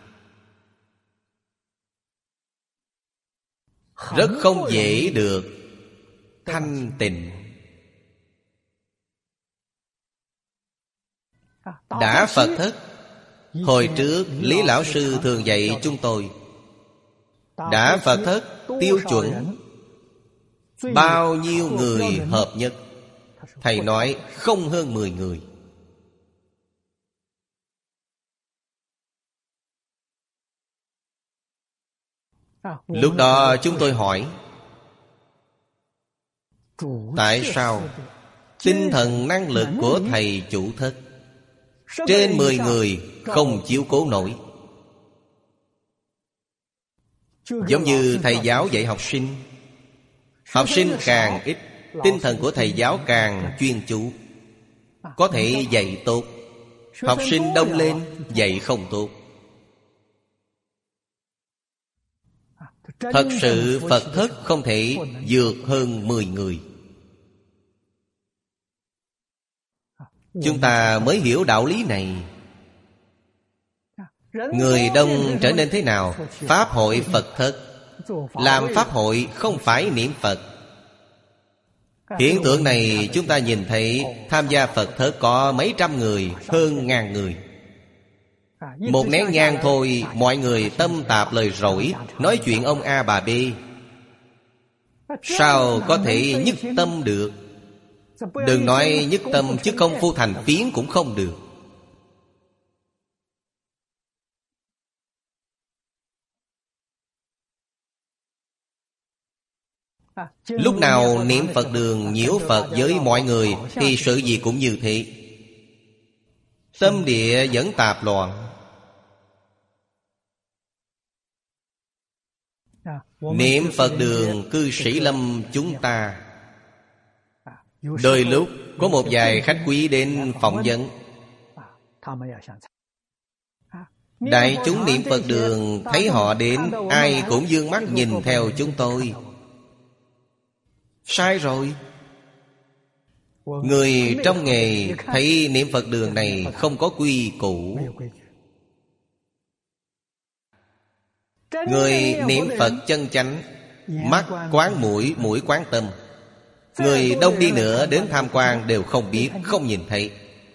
rất không dễ được thanh tịnh. Đã Phật thất, hồi trước Lý Lão Sư thường dạy chúng tôi, đã Phật thất tiêu chuẩn bao nhiêu người hợp nhất? Thầy nói không hơn mười người. Lúc đó chúng tôi hỏi, tại sao tinh thần năng lực của thầy chủ thất trên mười người không chiếu cố nổi? Giống như thầy giáo dạy học sinh, học sinh càng ít, tinh thần của thầy giáo càng chuyên chú, có thể dạy tốt. Học sinh đông lên, dạy không tốt. Thật sự Phật thất không thể vượt hơn mười người. Chúng ta mới hiểu đạo lý này. Người đông trở nên thế nào? Pháp hội Phật thất. Làm pháp hội không phải niệm Phật. Hiện tượng này chúng ta nhìn thấy, tham gia Phật thất có mấy trăm người, hơn ngàn người. Một nén nhang thôi, mọi người tâm tạp lời rỗi, nói chuyện ông A bà B. Sao có thể nhất tâm được? Đừng nói nhất tâm, chứ công phu thành phiến cũng không được. Lúc nào niệm Phật đường nhiễu Phật với mọi người thì sự gì cũng như thế. Tâm địa vẫn tạp loạn. Niệm Phật đường cư sĩ lâm chúng ta, đôi lúc có một vài khách quý đến phỏng vấn. Đại chúng niệm Phật đường thấy họ đến, ai cũng dương mắt nhìn theo chúng tôi. Sai rồi. Người trong nghề thấy niệm Phật đường này không có quy củ. Người niệm Phật chân chánh, mắt quán mũi, mũi quán tâm. Người đông đi nữa đến tham quan đều không biết, không nhìn thấy.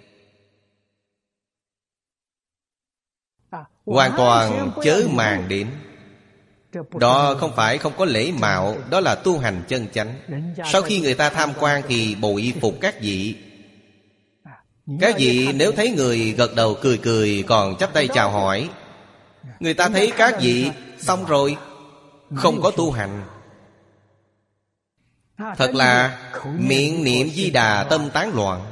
Hoàn toàn chớ màng đến. Đó không phải không có lễ mạo, đó là tu hành chân chánh. Sau khi người ta tham quan thì bội phục các vị. Các vị nếu thấy người gật đầu cười cười, còn chắp tay chào hỏi, người ta thấy các vị xong rồi, không có tu hành. Thật là miệng niệm Di Đà tâm tán loạn.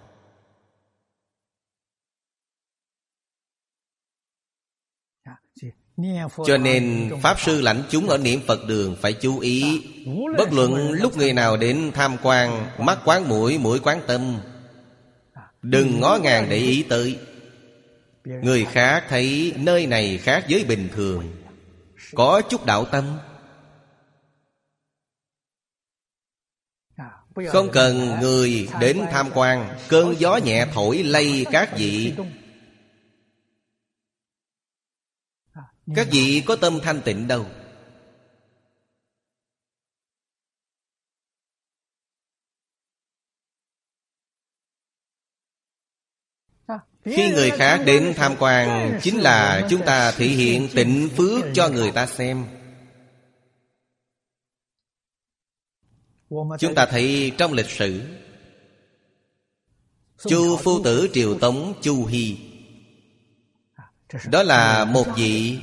Cho nên Pháp Sư lãnh chúng ở niệm Phật đường phải chú ý. Bất luận lúc người nào đến tham quan, mắt quán mũi, mũi quán tâm, đừng ngó ngàng để ý tới. Người khác thấy nơi này khác với bình thường, có chút đạo tâm. Không cần người đến tham quan, cơn gió nhẹ thổi lay các vị. Các vị có tâm thanh tịnh đâu. Khi người khác đến tham quan, chính là chúng ta thể hiện tịnh phước cho người ta xem. Chúng ta thấy trong lịch sử, Chu phu tử triều Tống Chu Hy, đó là một vị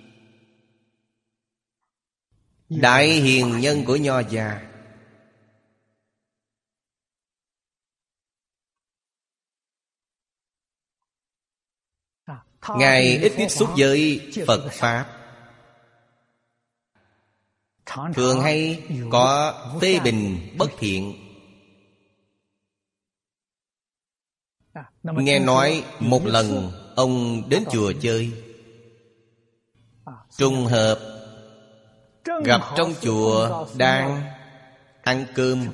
đại hiền nhân của Nho gia. Ngài ít tiếp xúc với Phật Pháp, thường hay có phê bình bất thiện. Nghe nói một lần ông đến chùa chơi, trùng hợp gặp trong chùa đang ăn cơm.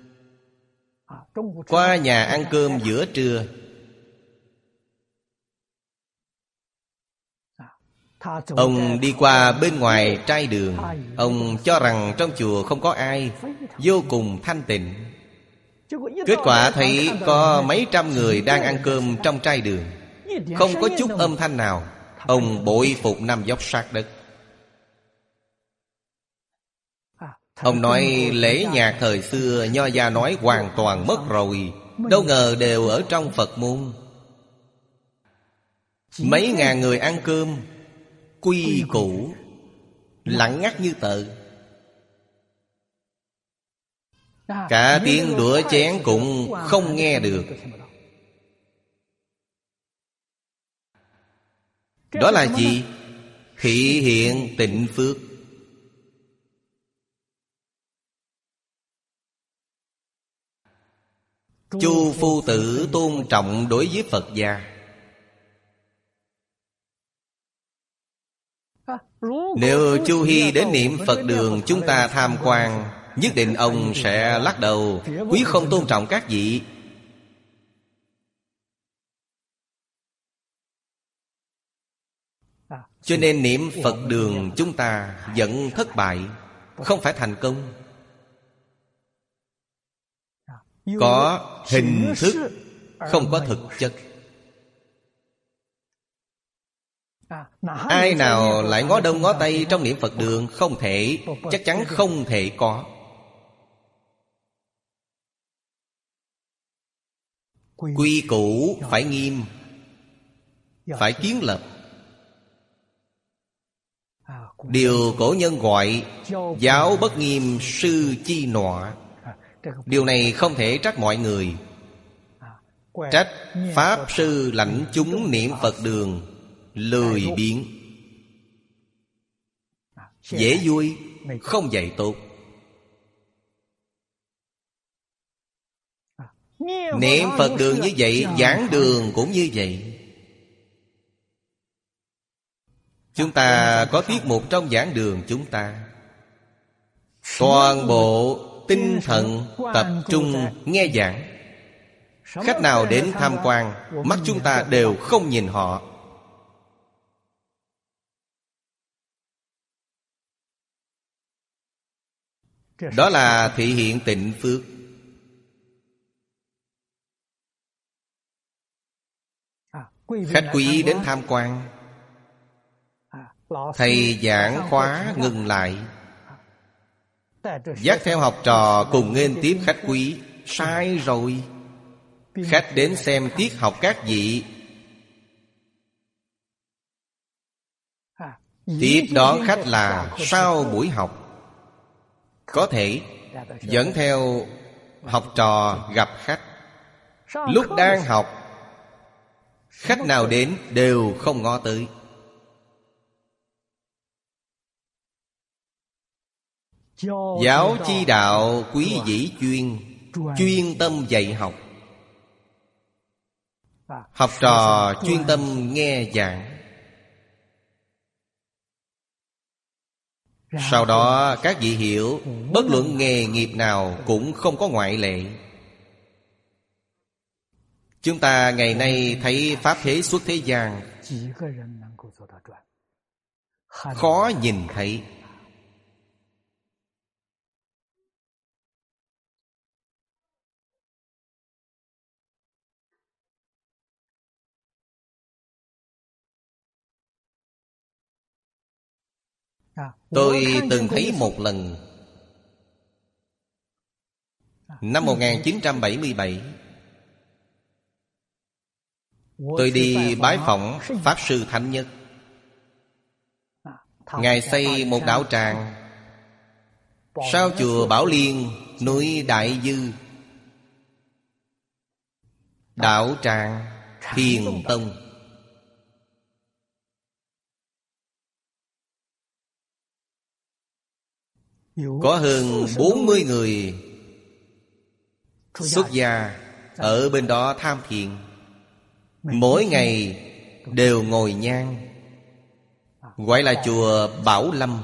Qua nhà ăn cơm giữa trưa, ông đi qua bên ngoài trai đường. Ông cho rằng trong chùa không có ai, vô cùng thanh tịnh. Kết quả thấy có mấy trăm người đang ăn cơm trong trai đường, không có chút âm thanh nào. Ông bội phục năm dốc sát đất. Ông nói lễ nhạc thời xưa Nho gia nói hoàn toàn mất rồi, đâu ngờ đều ở trong Phật môn. Mấy ngàn người ăn cơm, quy củ, lặng ngắt như tờ. Cả tiếng đũa chén cũng không nghe được. Đó là gì? Thị hiện tịnh phước. Chu phu tử tôn trọng đối với Phật gia. Nếu Chu Hy đến niệm Phật đường chúng ta tham quan, nhất định ông sẽ lắc đầu, quý không tôn trọng các vị. Cho nên niệm Phật đường chúng ta vẫn thất bại, không phải thành công. Có hình thức, không có thực chất. Ai nào lại ngó đông ngó tây trong niệm Phật đường? Không thể, chắc chắn không thể có. Quy củ phải nghiêm, phải kiến lập. Điều cổ nhân gọi giáo bất nghiêm sư chi nọa. Điều này không thể trách mọi người. Trách Pháp sư lãnh chúng niệm Phật đường lười biếng, dễ vui, không dạy tốt. Niệm Phật đường như vậy, giảng đường cũng như vậy. Chúng ta có tiết mục trong giảng đường chúng ta, toàn bộ tinh thần tập trung nghe giảng. Khách nào đến tham quan, mắt chúng ta đều không nhìn họ. Đó là thị hiện tịnh phước. Khách quý đến tham quan, thầy giảng khóa ngừng lại, dắt theo học trò cùng nghênh tiếp khách quý. Sai rồi. Khách đến xem tiết học các vị, tiếp đón khách là sau buổi học. Có thể dẫn theo học trò gặp khách. Lúc đang học, khách nào đến đều không ngó tới. Giáo chi đạo quý dĩ chuyên, chuyên tâm dạy học. Học trò chuyên tâm nghe giảng. Sau đó các vị hiểu, bất luận nghề nghiệp nào cũng không có ngoại lệ. Chúng ta ngày nay thấy Pháp thế xuất thế gian, khó nhìn thấy. Tôi từng thấy một lần, năm một nghìn chín trăm bảy mươi bảy, tôi đi bái phỏng Pháp Sư Thánh Nhất. Ngài xây một đạo tràng sau chùa Bảo Liên, núi Đại Dư. Đạo tràng Thiền Tông. Có hơn bốn mươi người xuất gia ở bên đó tham thiền. Mỗi ngày đều ngồi nhang, gọi là chùa Bảo Lâm.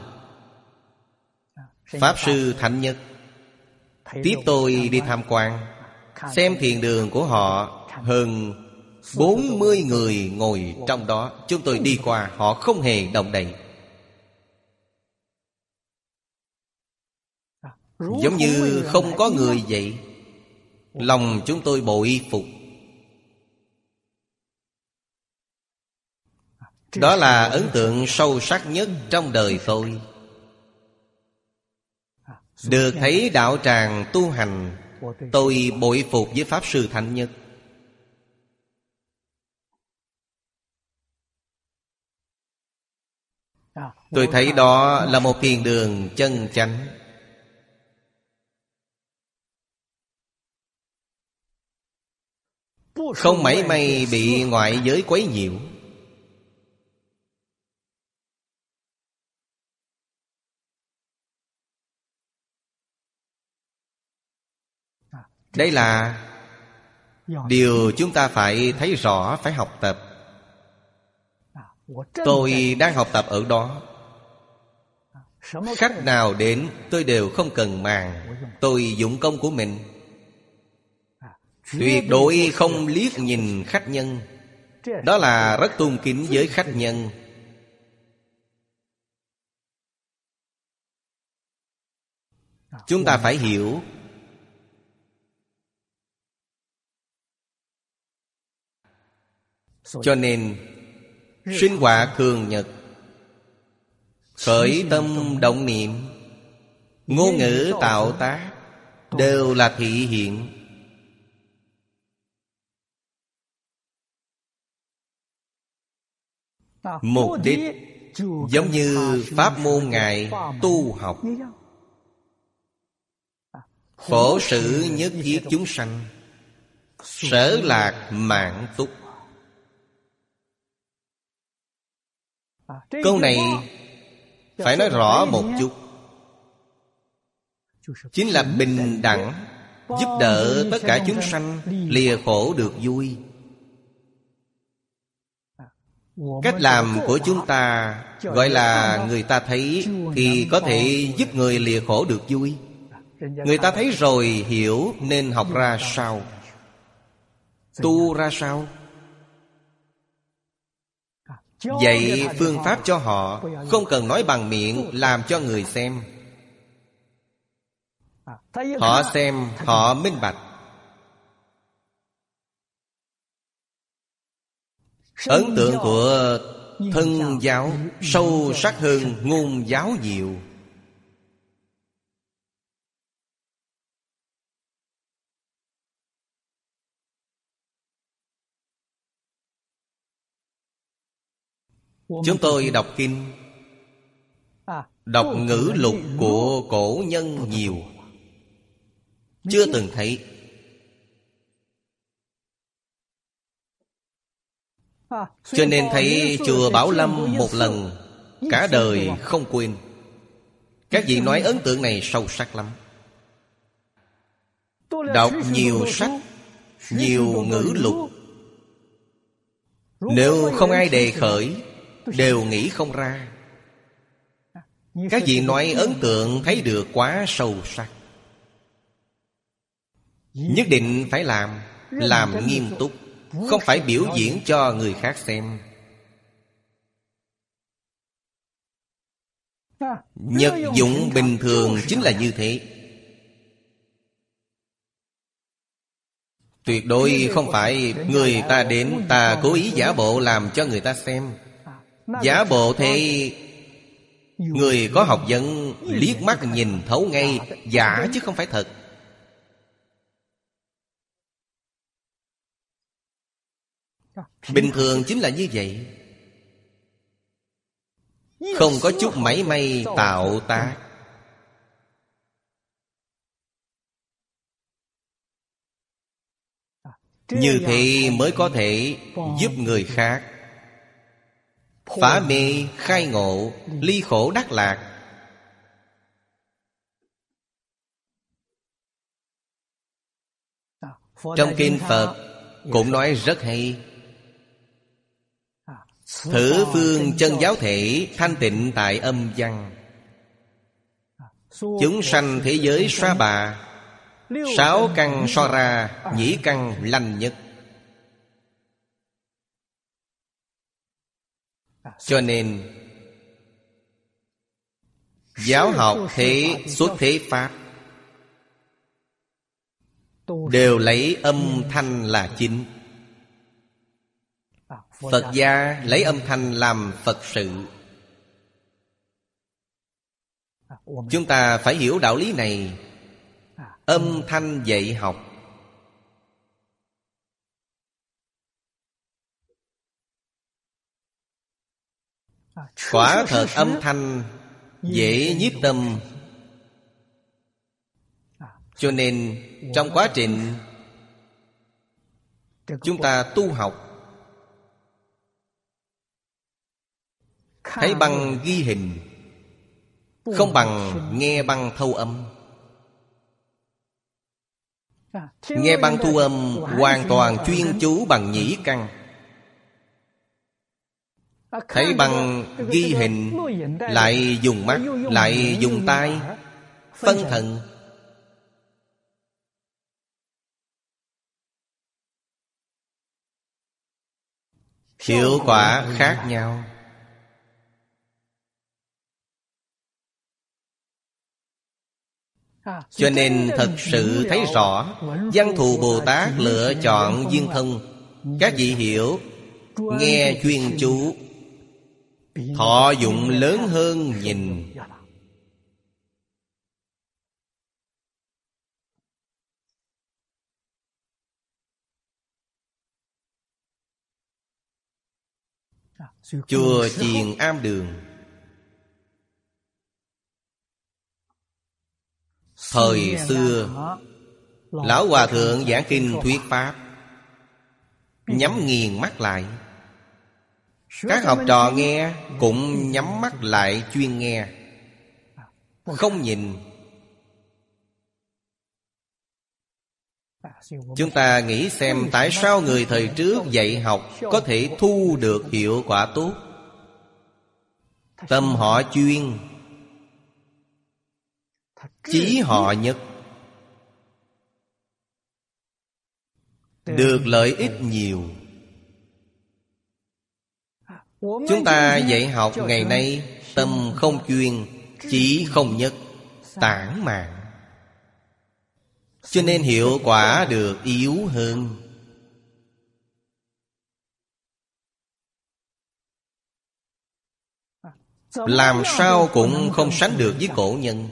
Pháp Sư Thánh Nhất tiếp tôi đi tham quan, xem thiền đường của họ. Hơn bốn mươi người ngồi trong đó. Chúng tôi đi qua, họ không hề động đậy, giống như không có người vậy. Lòng chúng tôi bội phục. Đó là ấn tượng sâu sắc nhất trong đời tôi. Được thấy đạo tràng tu hành, tôi bội phục với Pháp Sư Thánh Nhất. Tôi thấy đó là một thiền đường chân chánh. Không mảy may bị ngoại giới quấy nhiễu. Đây là Điều chúng ta phải thấy rõ, phải học tập. Tôi đang học tập ở đó. Khách nào đến tôi đều không cần màng. Tôi dụng công của mình. Tuyệt đối không liếc nhìn khách nhân. Đó là rất tôn kính với khách nhân. Chúng ta phải hiểu. Cho nên sinh hoạt thường nhật, khởi tâm động niệm, ngôn ngữ tạo tác đều là thị hiện. Mục đích giống như pháp môn Ngài tu học, phổ sử nhất thiết chúng sanh, sở lạc mãn túc. Câu này phải nói rõ một chút, chính là bình đẳng, giúp đỡ tất cả chúng sanh lìa khổ được vui. Cách làm của chúng ta gọi là người ta thấy thì có thể giúp người lìa khổ được vui. Người ta thấy rồi hiểu nên học ra sao, tu ra sao. Dạy phương pháp cho họ, không cần nói bằng miệng, làm cho người xem. Họ xem, họ minh bạch. Ấn tượng của thân giáo sâu sắc hơn ngôn giáo nhiều. Chúng tôi đọc kinh, đọc ngữ lục của cổ nhân nhiều, chưa từng thấy. Cho nên thấy chùa Bảo Lâm một lần, cả đời không quên. Các vị nói ấn tượng này sâu sắc lắm. Đọc nhiều sách, nhiều ngữ lục, nếu không ai đề khởi, đều nghĩ không ra. Các vị nói ấn tượng thấy được quá sâu sắc. Nhất định phải làm, làm nghiêm túc, không phải biểu diễn cho người khác xem. Nhật dụng bình thường chính là như thế. Tuyệt đối không phải người ta đến ta cố ý giả bộ làm cho người ta xem. Giả bộ thì người có học vấn liếc mắt nhìn thấu ngay, giả chứ không phải thật. Bình thường chính là như vậy, không có chút mảy may tạo tác. Như thế mới có thể giúp người khác phá mê khai ngộ, ly khổ đắc lạc. Trong kinh Phật cũng nói rất hay: thử phương chân giáo thể, thanh tịnh tại âm văn. Chúng sanh thế giới xoa bà, sáu căn so ra, nhĩ căn lành nhất. Cho nên giáo học thế xuất thế pháp đều lấy âm thanh là chính. Phật gia lấy âm thanh làm Phật sự. Chúng ta phải hiểu đạo lý này. Âm thanh dạy học, quả thật âm thanh dễ nhiếp tâm. Cho nên trong quá trình chúng ta tu học, thấy bằng ghi hình, không bằng nghe băng thâu âm. Nghe băng thu âm hoàn toàn chuyên chú bằng nhĩ căn. Thấy băng ghi hình, lại dùng mắt, lại dùng tai, phân thần. Hiệu quả khác nhau. Cho nên thật sự thấy rõ, Văn Thù Bồ Tát lựa chọn duyên thông. Các vị hiểu, nghe chuyên chú, thọ dụng lớn hơn nhìn. Chùa Chiền Am Đường, thời xưa, Lão Hòa Thượng giảng kinh thuyết pháp, nhắm nghiền mắt lại. Các học trò nghe cũng nhắm mắt lại chuyên nghe, không nhìn. Chúng ta nghĩ xem tại sao người thời trước dạy học có thể thu được hiệu quả tốt. Tâm họ chuyên, chí họ nhất, được lợi ích nhiều. Chúng ta dạy học ngày nay tâm không chuyên, chí không nhất, tản mạn, cho nên hiệu quả được yếu hơn. Làm sao cũng không sánh được với cổ nhân.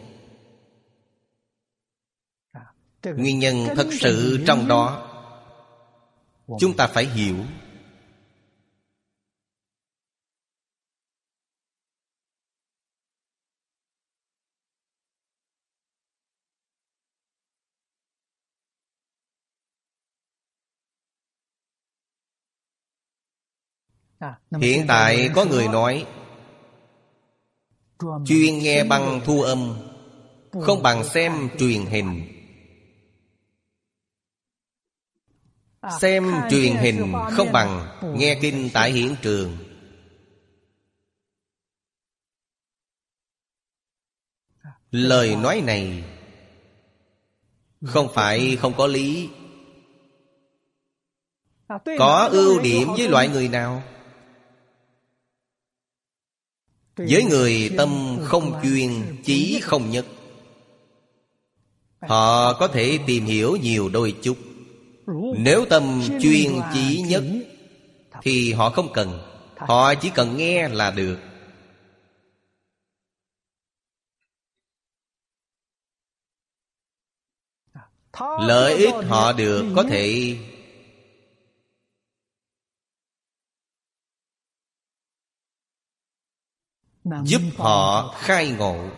Nguyên nhân thật sự trong đó chúng ta phải hiểu. Hiện tại có người nói chuyên nghe băng thu âm không bằng xem truyền hình. Xem truyền hình không bằng nghe kinh tại hiện trường. Lời nói này không phải không có lý. Có ưu điểm với loại người nào? Với người tâm không chuyên, chí không nhất, họ có thể tìm hiểu nhiều đôi chút. Nếu tâm chuyên chí nhất thì họ không cần. Họ chỉ cần nghe là được. Lợi ích họ được có thể giúp họ khai ngộ,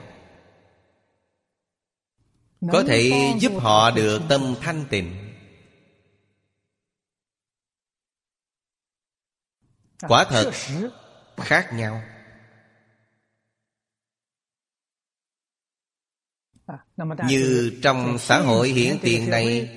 có thể giúp họ được tâm thanh tịnh. Quả thật khác nhau. Như trong xã hội hiện tiền này,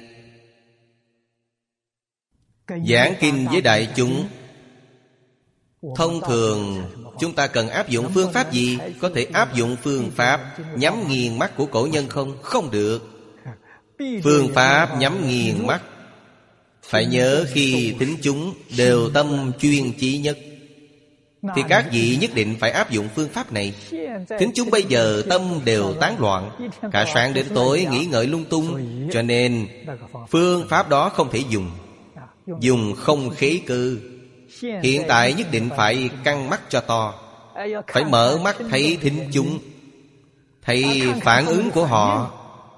giảng kinh với đại chúng, thông thường chúng ta cần áp dụng phương pháp gì? Có thể áp dụng phương pháp nhắm nghiền mắt của cổ nhân không? Không được. Phương pháp nhắm nghiền mắt phải nhớ khi thính chúng đều tâm chuyên chí nhất, thì các vị nhất định phải áp dụng phương pháp này. Thính chúng bây giờ tâm đều tán loạn, cả sáng đến tối nghĩ ngợi lung tung, cho nên phương pháp đó không thể dùng. Dùng không khế cơ. Hiện tại nhất định phải căng mắt cho to, phải mở mắt thấy thính chúng, thấy phản ứng của họ.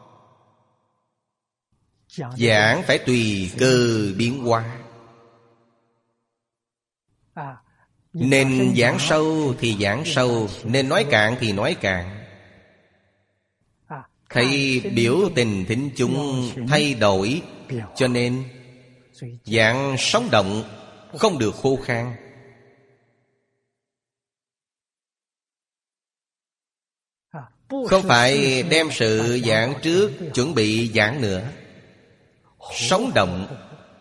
Giảng phải tùy cơ biến hóa. Nên giảng sâu thì giảng sâu, nên nói cạn thì nói cạn. Thấy biểu tình thính chúng thay đổi, cho nên giảng sống động, không được khô khan. Không phải đem sự giảng trước chuẩn bị giảng nữa. sống động.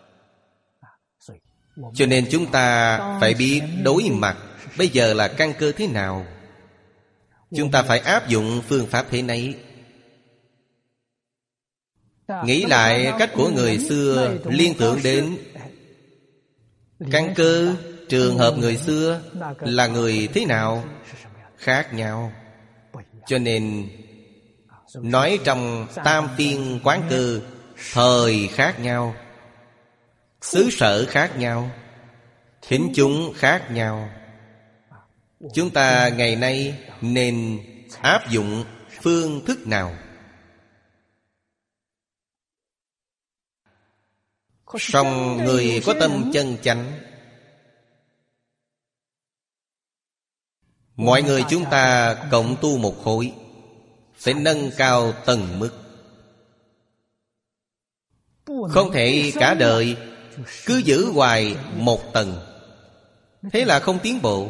Cho nên chúng ta phải biết đối mặt bây giờ là căn cơ thế nào. Chúng ta phải áp dụng phương pháp thế này. Nghĩ lại cách của người xưa, liên tưởng đến căn cơ trường hợp người xưa là người thế nào, khác nhau. Cho nên nói trong tam phiên quán cơ, thời khác nhau, xứ sở khác nhau, thính chúng khác nhau. Chúng ta ngày nay nên áp dụng phương thức nào? Song người có tâm chân chánh, mọi người chúng ta cộng tu một khối, phải nâng cao tầng mức. Không thể cả đời cứ giữ hoài một tầng, thế là không tiến bộ.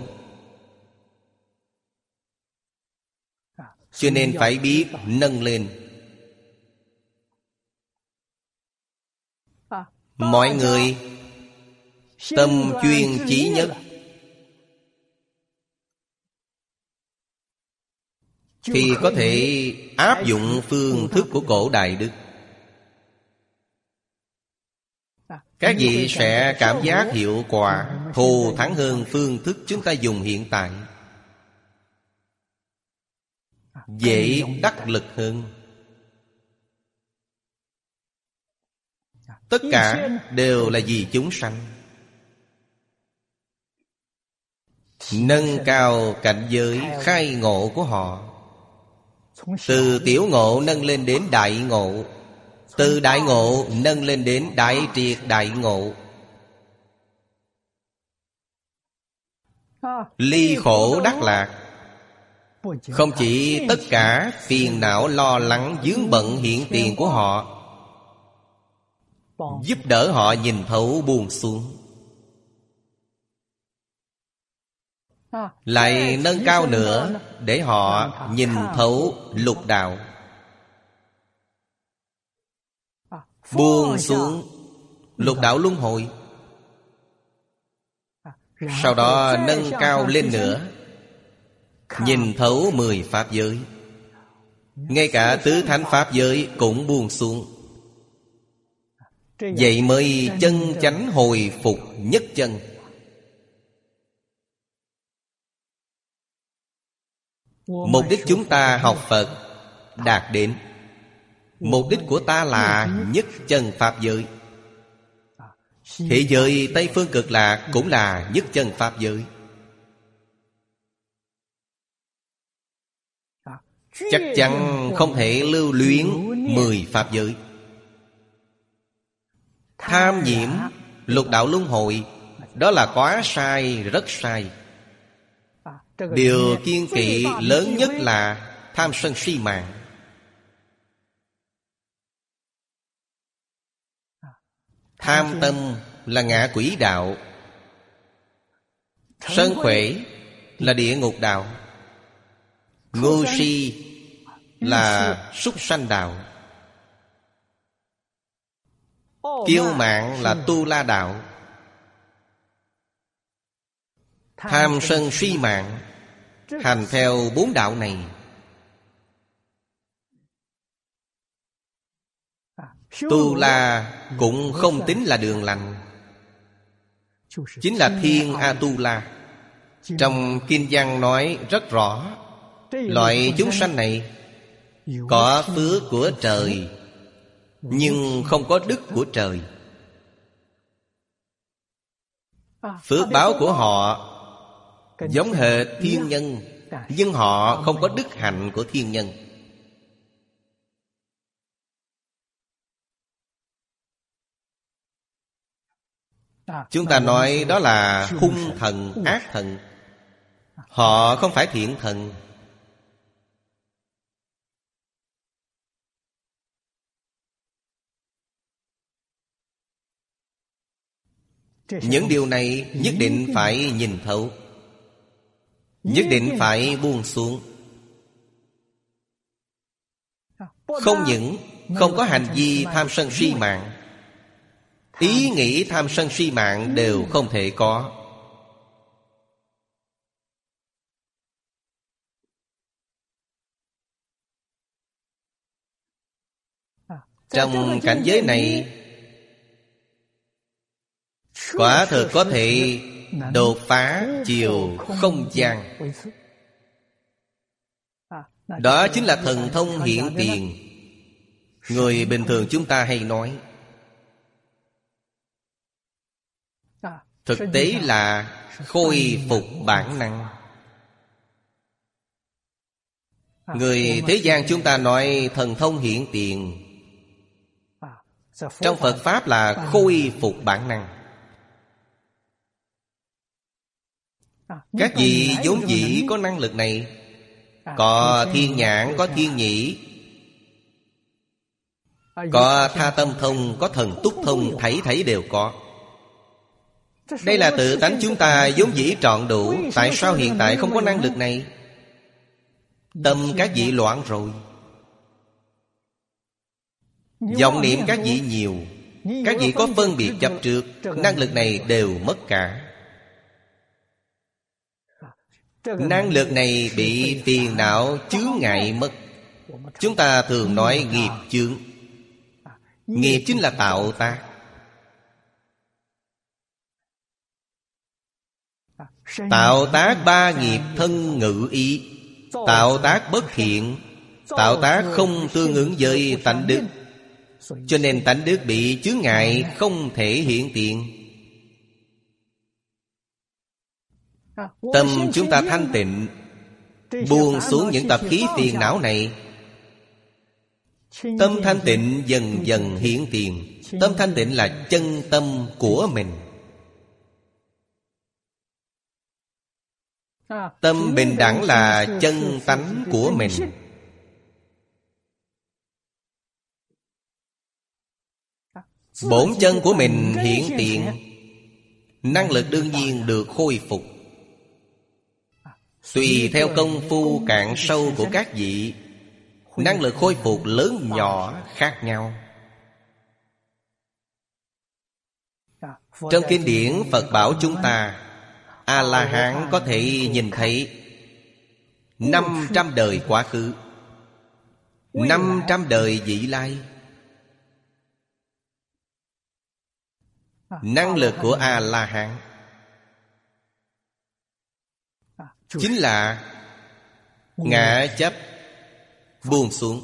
Cho nên phải biết nâng lên. Mọi người tâm chuyên chí nhất, thì có thể áp dụng phương thức của cổ Đại Đức. Các vị sẽ cảm giác hiệu quả thù thắng hơn phương thức chúng ta dùng hiện tại, dễ đắc lực hơn. Tất cả đều là vì chúng sanh. Nâng cao cảnh giới khai ngộ của họ, từ tiểu ngộ nâng lên đến đại ngộ, từ đại ngộ nâng lên đến đại triệt đại ngộ. Ly khổ đắc lạc. Không chỉ tất cả phiền não lo lắng vướng bận hiện tiền của họ, giúp đỡ họ nhìn thấu buông xuống, lại nâng cao nữa để họ nhìn thấu lục đạo, buông xuống lục đạo luân hồi. Sau đó nâng cao lên nữa, nhìn thấu mười pháp giới, ngay cả tứ thánh pháp giới cũng buông xuống. Vậy mới chân chánh hồi phục nhất chân. Mục đích chúng ta học Phật đạt đến. Mục đích của ta là nhất chân pháp giới. Thế giới Tây Phương Cực Lạc cũng là nhất chân pháp giới. Chắc chắn không thể lưu luyến mười pháp giới. Tham nhiễm lục đạo luân hồi, đó là quá sai, rất sai. Điều kiêng kỵ lớn nhất là tham sân si mạng. Tham tâm là ngạ quỷ đạo, sân khỏe là địa ngục đạo, ngu si là súc sanh đạo, kiêu mạn là tu la đạo. Tham sân si mạng hành theo bốn đạo này, tu la cũng không tính là đường lành, chính là thiên A-tu-la. Trong Kinh văn nói rất rõ, loại chúng sanh này có phước của trời, nhưng không có đức của trời. Phước báo của họ giống hệt thiên nhân, nhưng họ không có đức hạnh của thiên nhân. Chúng ta nói đó là hung thần, ác thần. Họ không phải thiện thần. Những điều này nhất định phải nhìn thấu, nhất định phải buông xuống. Không những không có hành vi tham sân si mạng, Ý nghĩ tham sân si mạng đều không thể có. Trong cảnh giới này, quả thực có thể đột phá chiều không gian. Đó chính là thần thông hiển tiền. Người bình thường chúng ta hay nói, thực tế là khôi phục bản năng. Người thế gian chúng ta nói thần thông hiển tiền, trong Phật Pháp là khôi phục bản năng. Các vị vốn dĩ có năng lực này, có thiên nhãn, có thiên nhĩ, có tha tâm thông, có thần túc thông, thảy thảy đều có. Đây là tự tánh chúng ta vốn dĩ trọn đủ. Tại sao hiện tại không có năng lực này? Tâm các vị loạn rồi, vọng niệm các vị nhiều, các vị có phân biệt chấp trước, năng lực này đều mất cả. Năng lực này bị phiền não chướng ngại mất. Chúng ta thường nói nghiệp chướng. Nghiệp chính là tạo tác. Tạo tác ba nghiệp thân ngữ ý. Tạo tác bất thiện, tạo tác không tương ứng với tánh đức, cho nên tánh đức bị chướng ngại, không thể hiện tiền. Tâm chúng ta thanh tịnh, buông xuống những tập khí phiền não này. Tâm thanh tịnh dần dần hiện tiền. Tâm thanh tịnh là chân tâm của mình. Tâm bình đẳng là chân tánh của mình. Bổn chân của mình hiển tiền, năng lực đương nhiên được khôi phục. Tùy theo công phu cạn sâu của các vị, năng lực khôi phục lớn nhỏ khác nhau. Trong kinh điển Phật bảo chúng ta, A-la-hán có thể nhìn thấy năm trăm đời quá khứ, năm trăm đời vị lai. Năng lực của A-la-hán chính là ngã chấp buông xuống,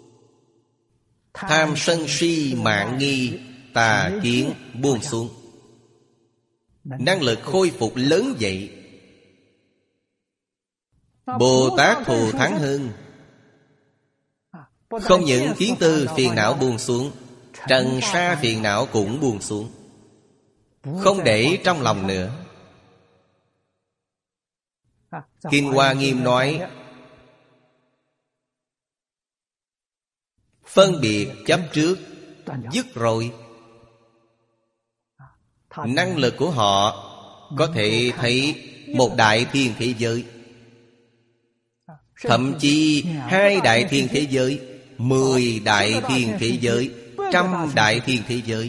tham sân si mạng nghi tà kiến buông xuống. Năng lực khôi phục lớn vậy. Bồ Tát thù thắng hơn. Không những kiến tư phiền não buông xuống, trần sa phiền não cũng buông xuống, không để trong lòng nữa. Kinh Hoa Nghiêm nói, phân biệt chấp trước dứt rồi. Năng lực của họ có thể thấy một đại thiên thế giới, thậm chí hai đại thiên thế giới, mười đại thiên thế giới, trăm đại thiên thế giới.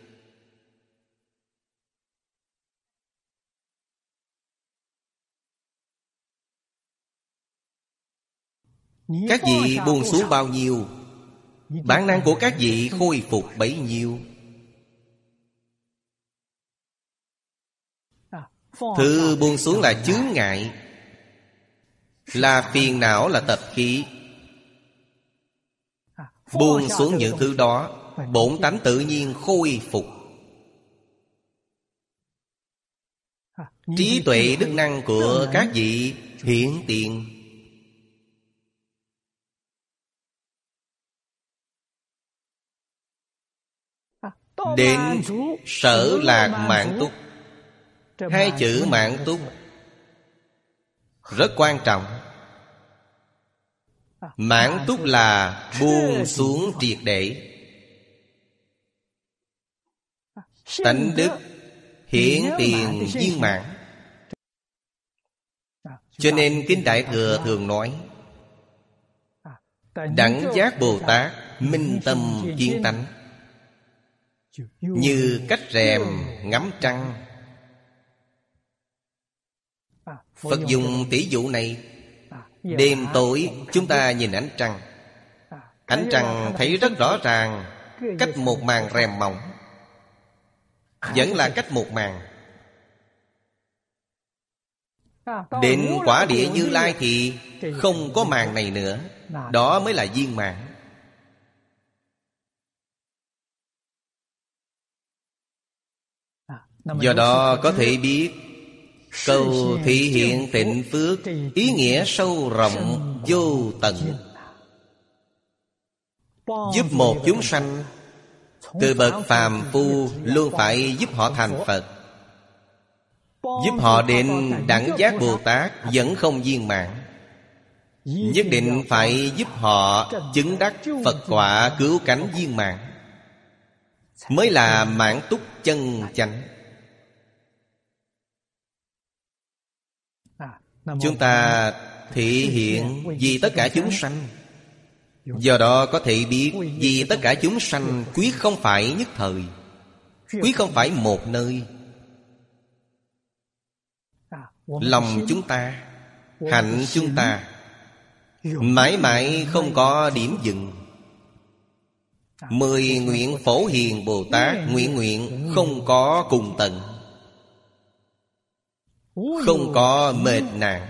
Các vị buông xuống bao nhiêu, bản năng của các vị khôi phục bấy nhiêu. Thứ buông xuống là chướng ngại, là phiền não, là tập khí. Buông xuống những thứ đó, bổn tánh tự nhiên khôi phục. Trí tuệ đức năng của các vị hiển tiền. Đến sở lạc mãn túc. Hai chữ mãn túc rất quan trọng. Mãn túc là buông xuống triệt để. Tánh đức hiển tiền viên mãn. Cho nên Kinh Đại Thừa thường nói, đẳng giác Bồ Tát minh tâm kiến tánh. như cách rèm ngắm trăng. Phật dùng tỷ dụ này. Đêm tối chúng ta nhìn ánh trăng. Ánh trăng thấy rất rõ ràng, cách một màn rèm mỏng. Vẫn là cách một màn. Đến quả địa Như Lai thì không có màn này nữa. Đó mới là viên mãn. Do đó có thể biết câu thị hiện tịnh phước ý nghĩa sâu rộng vô tận, giúp một chúng sanh từ bậc phàm phu luôn phải giúp họ thành Phật, giúp họ đến đẳng giác Bồ Tát vẫn không viên mãn. Nhất định phải giúp họ chứng đắc Phật quả cứu cánh viên mãn, mới là mãn túc chân chánh. Chúng ta thị hiện vì tất cả chúng sanh. Do đó có thể biết vì tất cả chúng sanh quyết không phải nhất thời, quyết không phải một nơi. Lòng chúng ta, hạnh chúng ta mãi mãi không có điểm dừng. Mười nguyện Phổ Hiền Bồ Tát nguyện nguyện không có cùng tận, không có mệt nản.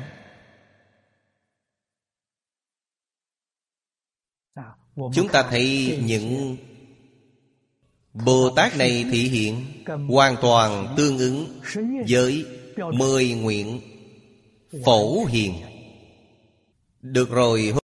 Chúng ta thấy những Bồ Tát này thị hiện hoàn toàn tương ứng với mười nguyện Phổ Hiền. Được rồi.